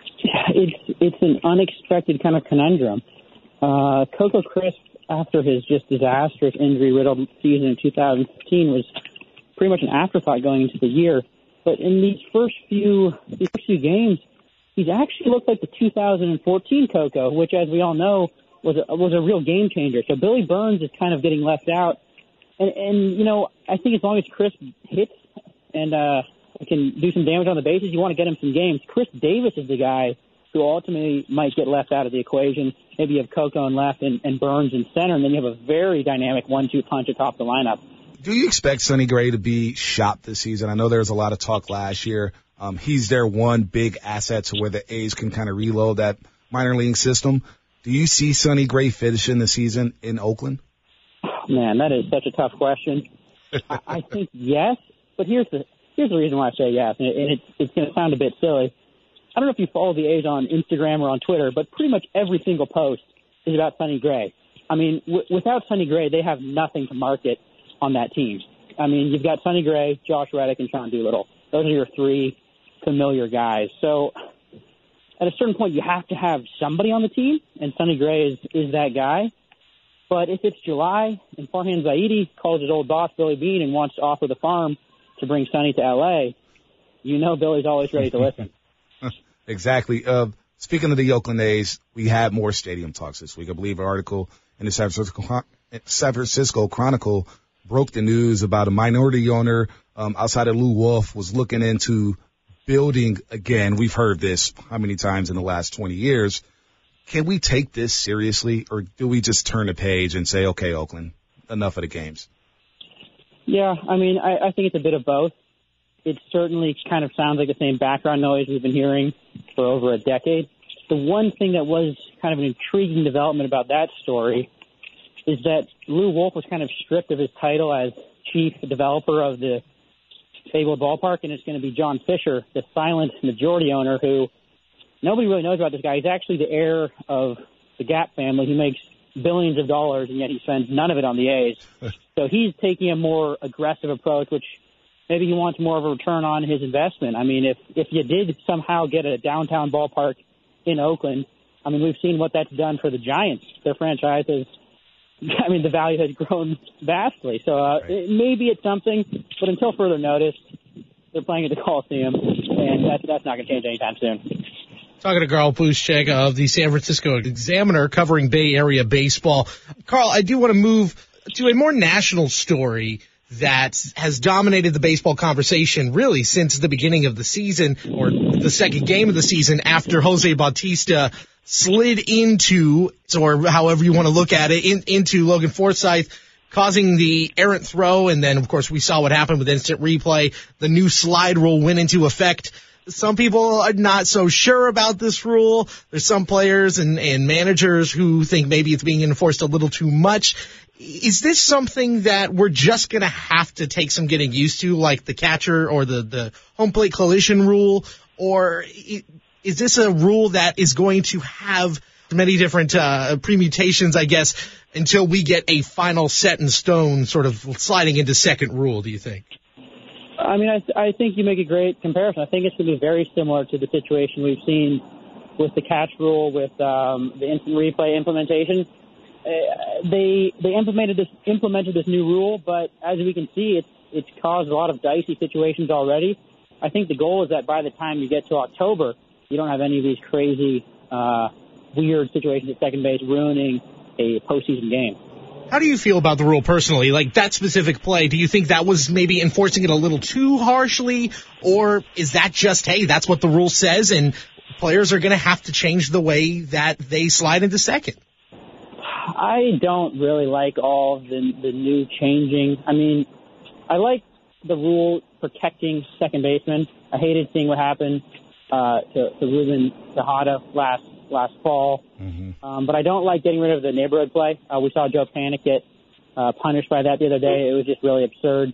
It's an unexpected kind of conundrum. Coco Crisp, after his just disastrous injury-riddled season in 2015, was pretty much an afterthought going into the year. But in these first few games, he's actually looked like the 2014 Coco, which, as we all know, was a real game changer. So Billy Burns is kind of getting left out. And you know, I think as long as Chris hits and can do some damage on the bases, you want to get him some games. Chris Davis is the guy who ultimately might get left out of the equation. Maybe you have Coco in left and Burns in center, and then you have a very dynamic 1-2 punch atop the lineup. Do you expect Sonny Gray to be shopped this season? I know there was a lot of talk last year. He's their one big asset to where the A's can kind of reload that minor league system. Do you see Sonny Gray finishing the season in Oakland? Man, that is such a tough question. I think yes, but here's the reason why I say yes, and it's going to sound a bit silly. I don't know if you follow the A's on Instagram or on Twitter, but pretty much every single post is about Sonny Gray. I mean, without Sonny Gray, they have nothing to market on that team. I mean, you've got Sonny Gray, Josh Reddick, and Sean Doolittle. Those are your 3 familiar guys. So at a certain point, you have to have somebody on the team, and Sonny Gray is that guy. But if it's July and Farhan Zaidi calls his old boss, Billy Beane, and wants to offer the farm to bring Sonny to L.A., you know Billy's always ready to listen. Exactly. Speaking of the Oakland A's, we had more stadium talks this week. I believe an article in the San Francisco Chronicle broke the news about a minority owner outside of Lou Wolf was looking into building again. We've heard this how many times in the last 20 years. Can we take this seriously, or do we just turn the page and say, okay, Oakland, enough of the games? Yeah, I mean, I think it's a bit of both. It certainly kind of sounds like the same background noise we've been hearing for over a decade. The one thing that was kind of an intriguing development about that story is that Lou Wolf was kind of stripped of his title as chief developer of the fabled ballpark, and it's going to be John Fisher, the silent majority owner who nobody really knows about this guy. He's actually the heir of the Gap family. He makes billions of dollars, and yet he spends none of it on the A's. So he's taking a more aggressive approach, which maybe he wants more of a return on his investment. I mean, if you did somehow get a downtown ballpark in Oakland, I mean, we've seen what that's done for the Giants. Their franchise has, I mean, the value has grown vastly. So maybe it's something, but until further notice, they're playing at the Coliseum, and that's not going to change anytime soon. Talking to Carl Buszczyk of the San Francisco Examiner covering Bay Area baseball. Carl, I do want to move to a more national story that has dominated the baseball conversation really since the beginning of the season, or the second game of the season, after Jose Bautista slid into, or however you want to look at it, into Logan Forsythe, causing the errant throw. And then, of course, we saw what happened with instant replay. The new slide rule went into effect. Some people are not so sure about this rule. There's some players and managers who think maybe it's being enforced a little too much. Is this something that we're just going to have to take some getting used to, like the catcher or the home plate collision rule? Or is this a rule that is going to have many different permutations, I guess, until we get a final set in stone sort of sliding into second rule, do you think? I mean, I think you make a great comparison. I think it's going to be very similar to the situation we've seen with the catch rule, with the instant replay implementation. They implemented this new rule, but as we can see, it's caused a lot of dicey situations already. I think the goal is that by the time you get to October, you don't have any of these crazy, weird situations at second base ruining a postseason game. How do you feel about the rule personally? Like that specific play, do you think that was maybe enforcing it a little too harshly? Or is that just, hey, that's what the rule says and players are going to have to change the way that they slide into second? I don't really like all the new changing. I mean, I like the rule protecting second baseman. I hated seeing what happened to Ruben Tejada last fall. Mm-hmm. But I don't like getting rid of the neighborhood play. We saw Joe Panik get punished by that the other day. It was just really absurd.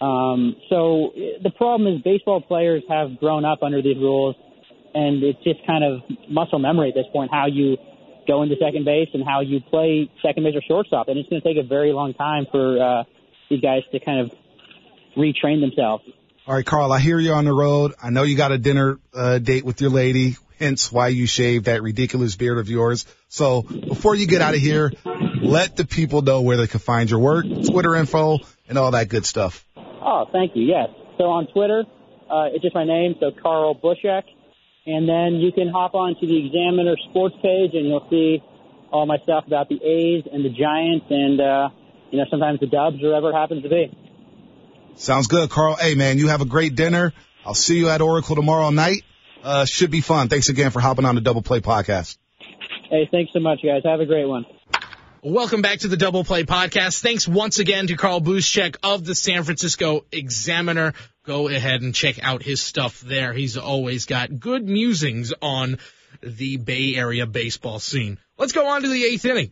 So the problem is baseball players have grown up under these rules, and it's just kind of muscle memory at this point, how you go into second base and how you play second base or shortstop. And it's going to take a very long time for these guys to kind of retrain themselves. All right, Carl, I hear you on the road. I know you got a dinner date with your lady, hence why you shaved that ridiculous beard of yours. So before you get out of here, let the people know where they can find your work, Twitter info, and all that good stuff. Oh, thank you, yes. So on Twitter, it's just my name, so Carl Buszczyk. And then you can hop on to the Examiner sports page, and you'll see all my stuff about the A's and the Giants and, sometimes the Dubs or whatever it happens to be. Sounds good, Carl. Hey, man, you have a great dinner. I'll see you at Oracle tomorrow night. Should be fun. Thanks again for hopping on the Double Play podcast. Hey, thanks so much, guys. Have a great one. Welcome back to the Double Play podcast. Thanks once again to Carl Buszczyk of the San Francisco Examiner. Go ahead and check out his stuff there. He's always got good musings on the Bay Area baseball scene. Let's go on to the eighth inning.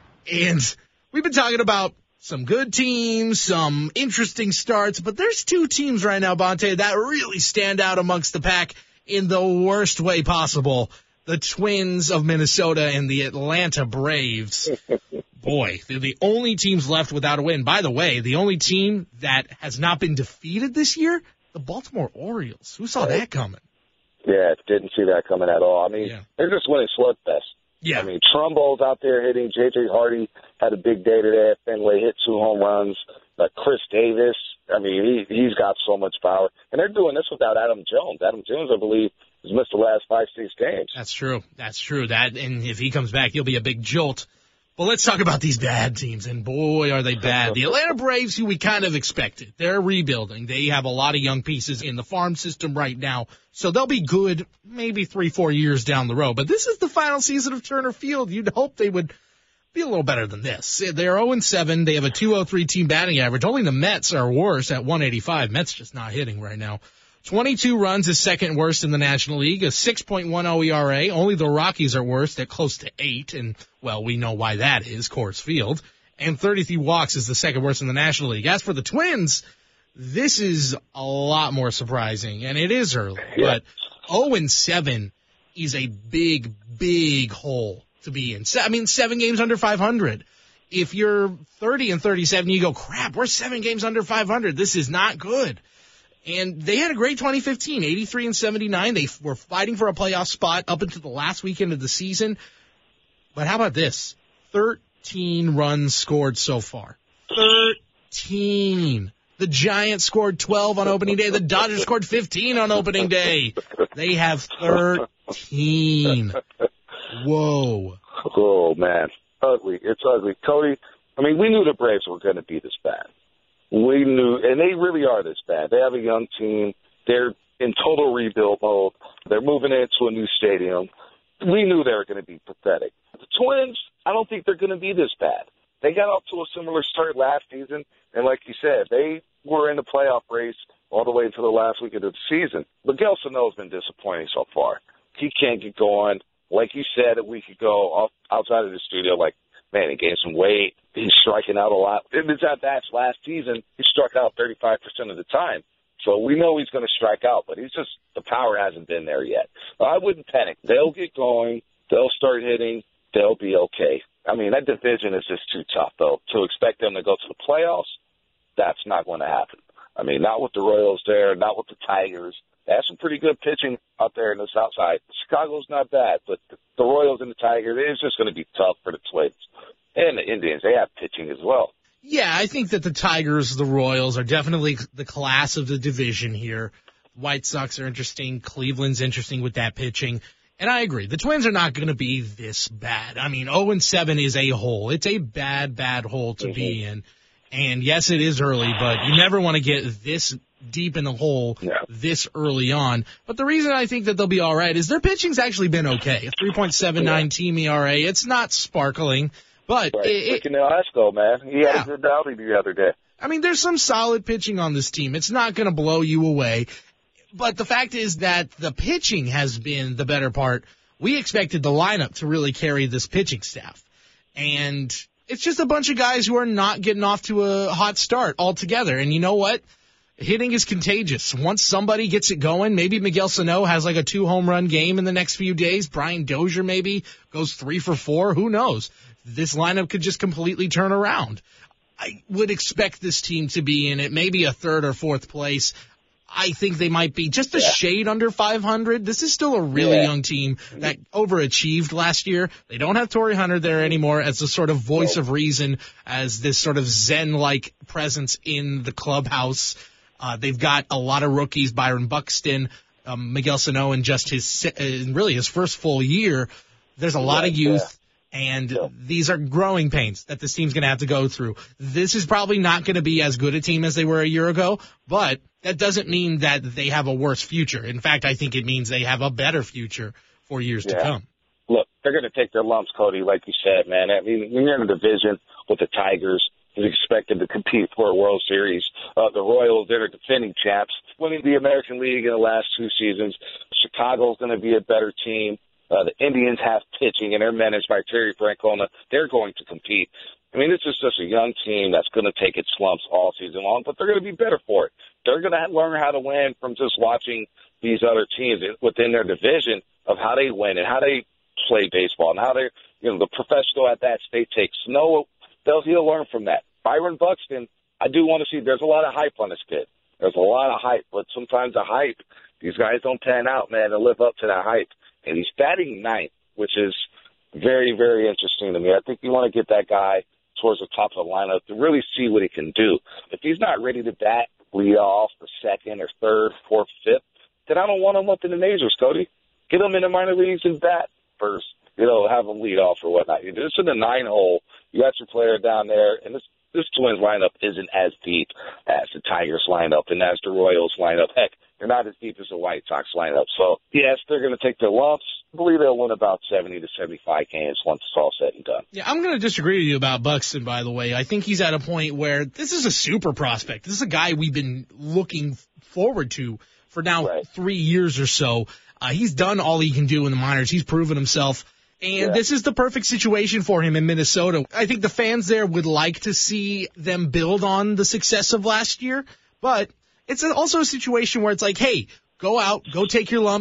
And we've been talking about some good teams, some interesting starts, but there's two teams right now, Bonte, that really stand out amongst the pack in the worst way possible. The Twins of Minnesota and the Atlanta Braves. Boy, they're the only teams left without a win. By the way, the only team that has not been defeated this year, the Baltimore Orioles. Who saw that coming? Yeah, didn't see that coming at all. I mean, They're just winning slugfest. Yeah. I mean, Trumbo's out there hitting. J.J. Hardy had a big day today at Fenway, hit 2 home runs. Chris Davis, I mean, he's got so much power. And they're doing this without Adam Jones. Adam Jones, I believe, has missed the last 5-6 games. That's true. And if he comes back, he'll be a big jolt. Well, let's talk about these bad teams, and boy, are they bad. The Atlanta Braves, who we kind of expected. They're rebuilding. They have a lot of young pieces in the farm system right now, so they'll be good maybe 3-4 years down the road. But this is the final season of Turner Field. You'd hope they would be a little better than this. They're 0-7. They have a .203 team batting average. Only the Mets are worse at 185. Mets just not hitting right now. 22 runs is second worst in the National League, a 6.10 ERA. Only the Rockies are worst at close to 8, and, well, we know why that is, Coors Field. And 33 walks is the second worst in the National League. As for the Twins, this is a lot more surprising, and it is early, but 0-7 is a big, big hole to be in. 7 games under 500. If you're 30-37, you go, crap, we're 7 games under 500. This is not good. And they had a great 2015, 83-79. They were fighting for a playoff spot up until the last weekend of the season. But how about this? 13 runs scored so far. 13. The Giants scored 12 on opening day. The Dodgers scored 15 on opening day. They have 13. Whoa. Oh, man. Ugly. It's ugly. Cody, I mean, we knew the Braves were going to be this bad. We knew, and they really are this bad. They have a young team. They're in total rebuild mode. They're moving into a new stadium. We knew they were going to be pathetic. The Twins, I don't think they're going to be this bad. They got off to a similar start last season, and like you said, they were in the playoff race all the way to the last week of the season. Miguel Sano has been disappointing so far. He can't get going. Like you said a week ago, outside of the studio, like, man, he gained some weight. He's striking out a lot. In his at-bats last season, he struck out 35% of the time. So we know he's going to strike out, but the power hasn't been there yet. I wouldn't panic. They'll get going. They'll start hitting. They'll be okay. I mean, that division is just too tough, though. To expect them to go to the playoffs, that's not going to happen. I mean, not with the Royals there, not with the Tigers. They have some pretty good pitching out there in the South Side. Chicago's not bad, but the Royals and the Tigers, it's just going to be tough for the Twins. And the Indians, they have pitching as well. Yeah, I think that the Tigers, the Royals, are definitely the class of the division here. White Sox are interesting. Cleveland's interesting with that pitching. And I agree. The Twins are not going to be this bad. I mean, 0-7 is a hole. It's a bad, bad hole to be in. And yes, it is early, but you never want to get this deep in the hole this early on. But the reason I think that they'll be all right is their pitching's actually been okay. A 3.79 team ERA. It's not sparkling, but Look in Esco, man. He had a good outing the other day. I mean, there's some solid pitching on this team. It's not going to blow you away. But the fact is that the pitching has been the better part. We expected the lineup to really carry this pitching staff. And it's just a bunch of guys who are not getting off to a hot start altogether. And you know what? Hitting is contagious. Once somebody gets it going, maybe Miguel Sano has like a 2-home-run game in the next few days. Brian Dozier maybe goes 3 for 4. Who knows? This lineup could just completely turn around. I would expect this team to be in it, maybe a 3rd or 4th place. I think they might be just a shade under 500. This is still a really young team that overachieved last year. They don't have Torrey Hunter there anymore as a sort of voice of reason, as this sort of Zen-like presence in the clubhouse. They've got a lot of rookies, Byron Buxton, Miguel Sano, in just his first full year. There's a lot of youth. And these are growing pains that this team's going to have to go through. This is probably not going to be as good a team as they were a year ago, but that doesn't mean that they have a worse future. In fact, I think it means they have a better future for years to come. Look, they're going to take their lumps, Cody, like you said, man. I mean, when you're in a division with the Tigers, who's expected to compete for a World Series, the Royals, they're defending champs, winning the American League in the last 2 seasons. Chicago's going to be a better team. The Indians have pitching, and they're managed by Terry Francona. They're going to compete. I mean, this is just a young team that's going to take its slumps all season long, but they're going to be better for it. They're going to learn how to win from just watching these other teams within their division of how they win and how they play baseball and how they, the professional at that state takes. He'll learn from that. Byron Buxton, I do want to see. There's a lot of hype on this kid. There's a lot of hype, but sometimes the hype, these guys don't pan out, man, and live up to that hype. And he's batting 9th, which is very, very interesting to me. I think you want to get that guy towards the top of the lineup to really see what he can do. If he's not ready to bat, lead off for 2nd or 3rd, 4th, 5th, then I don't want him up in the majors, Cody. Get him in the minor leagues and bat first. Have him lead off or whatnot. You're just in the 9-hole. You got your player down there, and this Twins lineup isn't as deep as the Tigers lineup and as the Royals lineup. Heck, they're not as deep as the White Sox lineup. So, yes, they're going to take their lumps. I believe they'll win about 70 to 75 games once it's all said and done. Yeah, I'm going to disagree with you about Buxton, by the way. I think he's at a point where this is a super prospect. This is a guy we've been looking forward to for now 3 years or so. He's done all he can do in the minors. He's proven himself. And this is the perfect situation for him in Minnesota. I think the fans there would like to see them build on the success of last year, but it's also a situation where it's like, hey, go out, go take your lumps,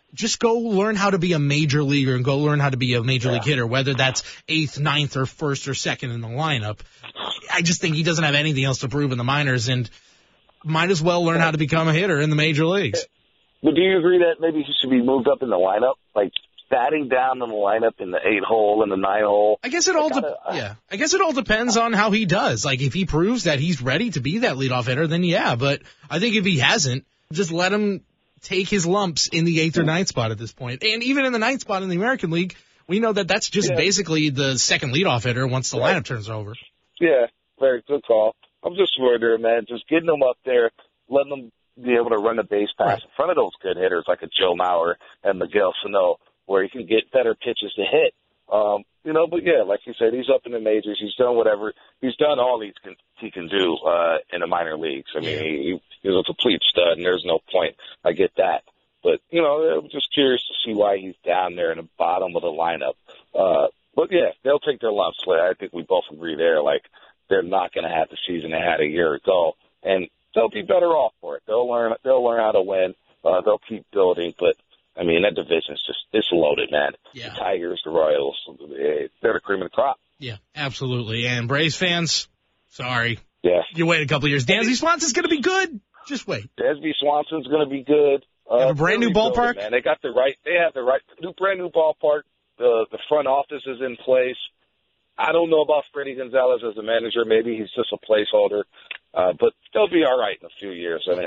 just go learn how to be a major leaguer and go learn how to be a major league hitter, whether that's 8th, 9th, or 1st or 2nd in the lineup. I just think he doesn't have anything else to prove in the minors and might as well learn how to become a hitter in the major leagues. But do you agree that maybe he should be moved up in the lineup? Like, batting down in the lineup in the 8-hole and the 9-hole? I guess it all depends on how he does. Like, if he proves that he's ready to be that leadoff hitter, then yeah. But I think if he hasn't, just let him take his lumps in the 8th or 9th spot at this point. And even in the 9th spot in the American League, we know that that's just basically the second leadoff hitter once the lineup turns over. Yeah, very good call. I'm just wondering, man, just getting them up there, letting them be able to run the base pass in front of those good hitters like a Joe Mauer and Miguel Sano, where he can get better pitches to hit. But yeah, like you said, he's up in the majors. He's done whatever. He's done all he can do in the minor leagues. I mean, he's a complete stud, and there's no point. I get that. But, I'm just curious to see why he's down there in the bottom of the lineup. But, yeah, they'll take their lumps. I think we both agree there. Like, they're not going to have the season they had a year ago. And they'll be better off for it. They'll learn how to win. They'll keep building. But, I mean, that division's it's loaded, man. Yeah. The Tigers, the Royals, they're the cream of the crop. Yeah, absolutely. And Braves fans, sorry. Yeah. You wait a couple of years. Dansby Swanson's going to be good. Just wait. Dansby Swanson's going to be good. Have a brand new ballpark. Man. They have the right brand new ballpark. The front office is in place. I don't know about Freddie Gonzalez as a manager. Maybe he's just a placeholder. But they'll be all right in a few years. Look,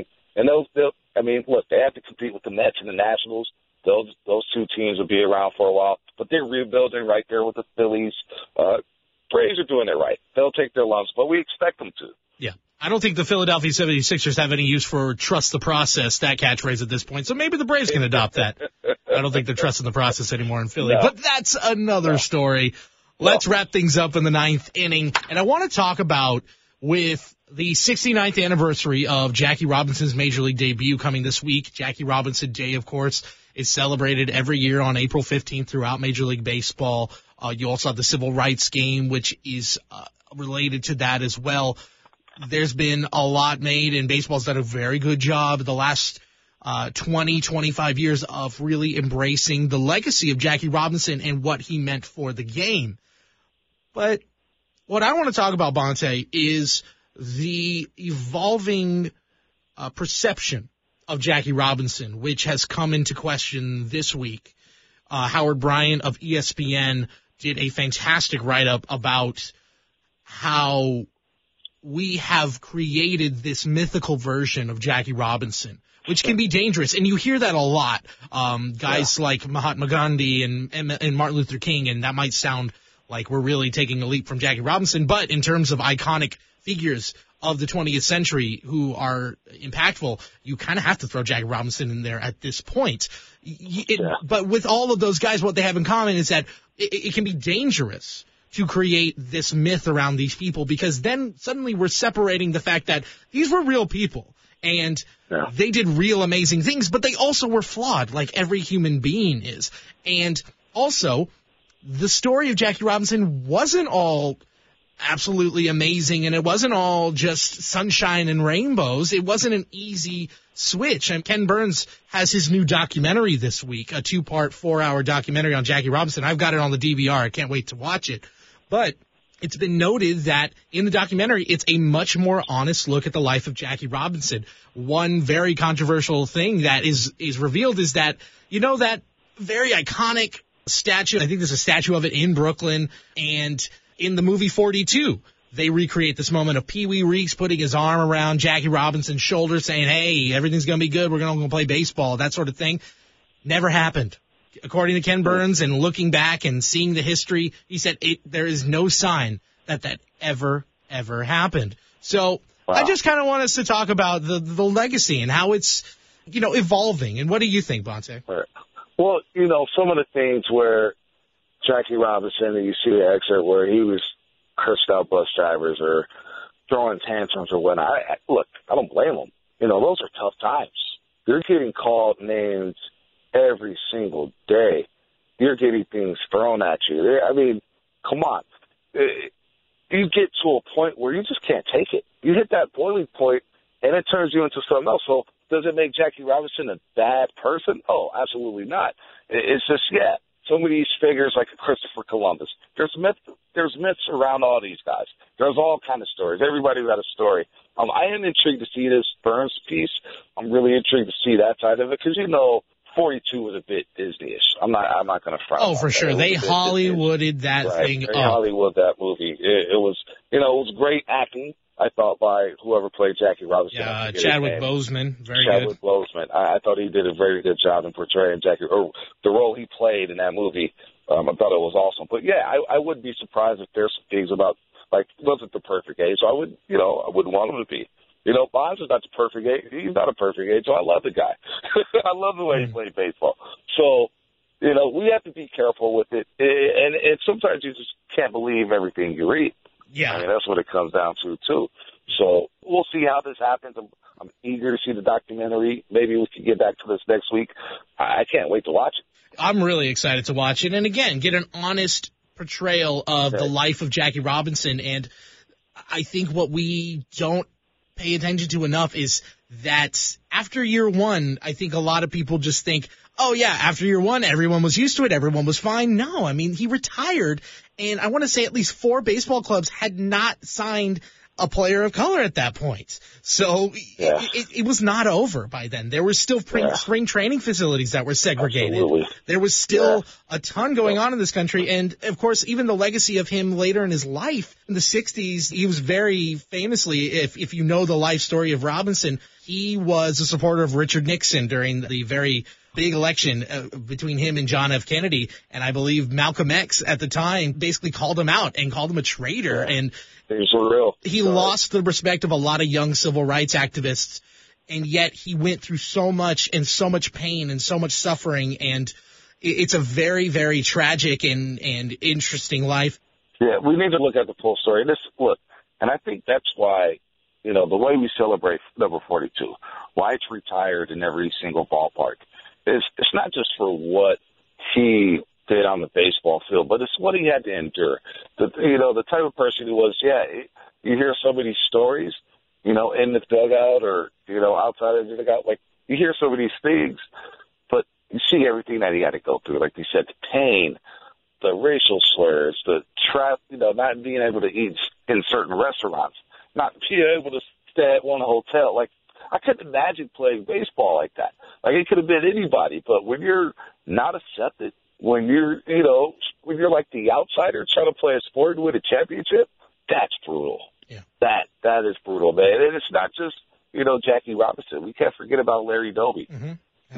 they have to compete with the Mets and the Nationals. Those two teams will be around for a while. But they're rebuilding right there with the Phillies. Braves are doing it right. They'll take their lumps, but we expect them to. Yeah. I don't think the Philadelphia 76ers have any use for trust the process, that catchphrase at this point. So maybe the Braves can adopt that. I don't think they're trusting the process anymore in Philly. No. But that's another story. Let's wrap things up in the 9th inning. And I want to talk about with the 69th anniversary of Jackie Robinson's Major League debut coming this week. Jackie Robinson Day, of course, is celebrated every year on April 15th throughout Major League Baseball. You also have the Civil Rights Game, which is related to that as well. There's been a lot made, and baseball's done a very good job the last 20, 25 years of really embracing the legacy of Jackie Robinson and what he meant for the game. But what I want to talk about, Bonte, is the evolving perception of Jackie Robinson, which has come into question this week. Howard Bryant of ESPN did a fantastic write-up about how we have created this mythical version of Jackie Robinson, which can be dangerous. And you hear that a lot. Guys like Mahatma Gandhi and Martin Luther King, and that might sound like we're really taking a leap from Jackie Robinson. But in terms of iconic figures of the 20th century who are impactful, you kind of have to throw Jackie Robinson in there at this point. But with all of those guys, what they have in common is that it can be dangerous to create this myth around these people, because then suddenly we're separating the fact that these were real people and they did real amazing things, but they also were flawed like every human being is. And also, the story of Jackie Robinson wasn't all absolutely amazing, and it wasn't all just sunshine and rainbows. It wasn't an easy switch. And Ken Burns has his new documentary this week, a 2-part, 4-hour documentary on Jackie Robinson. I've got it on the DVR. I can't wait to watch it. But it's been noted that in the documentary, it's a much more honest look at the life of Jackie Robinson. One very controversial thing that is revealed is that, that very iconic statue, I think there's a statue of it in Brooklyn, and in the movie 42, they recreate this moment of Pee Wee Reese putting his arm around Jackie Robinson's shoulder saying, hey, everything's going to be good, we're going to play baseball, that sort of thing. Never happened. According to Ken Burns, and looking back and seeing the history, he said there is no sign that ever happened. So I just kind of want us to talk about the legacy and how it's, evolving. And what do you think, Bonte? Well, some of the things where Jackie Robinson, and you see the excerpt where he was cursed out bus drivers or throwing tantrums or whatnot. Look, I don't blame him. Those are tough times. You're getting called names every single day. You're getting things thrown at you. I mean, come on. You get to a point where you just can't take it. You hit that boiling point and it turns you into something else. So does it make Jackie Robinson a bad person? Oh, absolutely not. It's just, some of these figures like Christopher Columbus, there's myths around all these guys. There's all kind of stories. Everybody's got a story. I am intrigued to see this Burns piece. I'm really intrigued to see that side of it because, 42 was a bit Disney-ish. I'm not going to front. Oh, for sure. They Hollywooded that thing up. Hollywood that movie. It was, it was great acting, I thought, by whoever played Jackie Robinson. Yeah, Chadwick Boseman. Very good. Chadwick Boseman. I thought he did a very good job in portraying Jackie, or the role he played in that movie. I thought it was awesome. But yeah, I wouldn't be surprised if there's some things about, like, wasn't the perfect age. So I wouldn't want him to be. Bonds is not the perfect age. He's not a perfect age, so I love the guy. I love the way he played baseball. So, we have to be careful with it. And sometimes you just can't believe everything you read. Yeah. I mean, that's what it comes down to, too. So we'll see how this happens. I'm eager to see the documentary. Maybe we can get back to this next week. I can't wait to watch it. I'm really excited to watch it. And, again, get an honest portrayal of the life of Jackie Robinson. And I think what we don't pay attention to enough is that after year one, I think a lot of people just think, oh, yeah, after year one, everyone was used to it. Everyone was fine. No, I mean, he retired. And I want to say at least 4 baseball clubs had not signed a player of color at that point. So it was not over by then. There were still spring training facilities that were segregated. Absolutely. There was still a ton going on in this country. And, of course, even the legacy of him later in his life, in the 60s, he was very famously, if you know the life story of Robinson, he was a supporter of Richard Nixon during the very big election between him and John F. Kennedy. And I believe Malcolm X at the time basically called him out and called him a traitor. And he lost the respect of a lot of young civil rights activists, and yet he went through so much and so much pain and so much suffering, and it's a very, very tragic and interesting life. Yeah, we need to look at the full story. And I think that's why, the way we celebrate number 42, why it's retired in every single ballpark, it's not just for what he did on the baseball field, but it's what he had to endure. The type of person he was. You hear so many stories, in the dugout or outside of the dugout. Like, you hear so many things, but you see everything that he had to go through. Like you said, the pain, the racial slurs, the not being able to eat in certain restaurants, not being able to stay at one hotel. Like, I couldn't imagine playing baseball like that. Like, it could have been anybody, but when you're not accepted, when you're, when you're like the outsider trying to play a sport and win a championship, that's brutal. Yeah. That is brutal, man. And it's not just, Jackie Robinson. We can't forget about Larry Doby. Mm-hmm.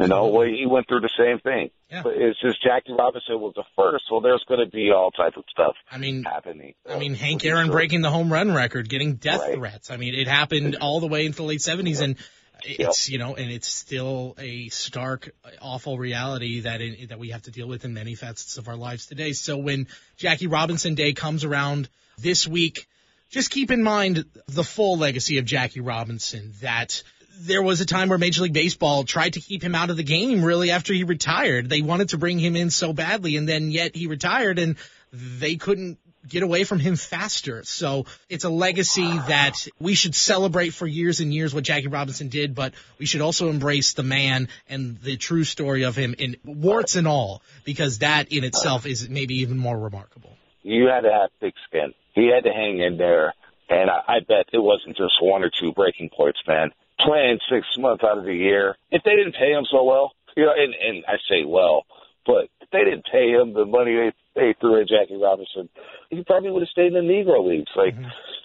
He went through the same thing. Yeah. But it's just Jackie Robinson was the first, so there's going to be all types of stuff happening. Hank Aaron breaking the home run record, getting death threats. I mean, it happened all the way into the late 70s, and it's, and it's still a stark, awful reality that we have to deal with in many facets of our lives today. So when Jackie Robinson Day comes around this week, just keep in mind the full legacy of Jackie Robinson, that there was a time where Major League Baseball tried to keep him out of the game really after he retired. They wanted to bring him in so badly, and then yet he retired, and they couldn't get away from him faster. So it's a legacy that we should celebrate for years and years what Jackie Robinson did, but we should also embrace the man and the true story of him in warts and all, because that in itself is maybe even more remarkable. You had to have thick skin. He had to hang in there, and I bet it wasn't just 1 or 2 breaking points, man. Playing 6 months out of the year, if they didn't pay him so well, and I say well, but if they didn't pay him the money they threw at Jackie Robinson, he probably would have stayed in the Negro Leagues. Like,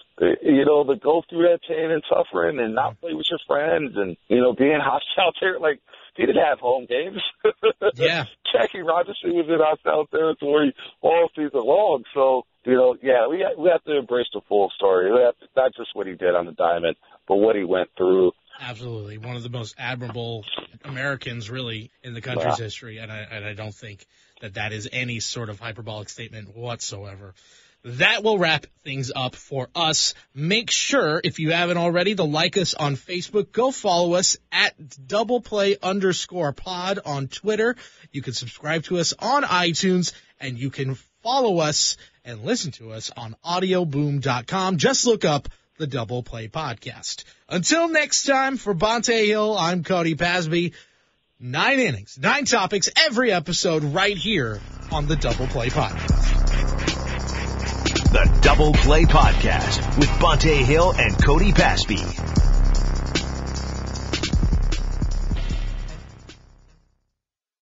to go through that pain and suffering and not play with your friends and, being hostile there. Like, he didn't have home games. Yeah. Jackie Robinson was in hostile territory all season long. So, we have to embrace the full story. We have to, not just what he did on the diamond, but what he went through. Absolutely. One of the most admirable Americans, really, in the country's history. And I don't think that is any sort of hyperbolic statement whatsoever. That will wrap things up for us. Make sure, if you haven't already, to like us on Facebook. Go follow us at doubleplay_pod on Twitter. You can subscribe to us on iTunes, and you can follow us and listen to us on audioboom.com. Just look up the Double Play Podcast. Until next time, for Bonte Hill, I'm Cody Pasby. 9 innings, 9 topics, every episode right here on the Double Play Podcast. The Double Play Podcast with Bonte Hill and Cody Pasby.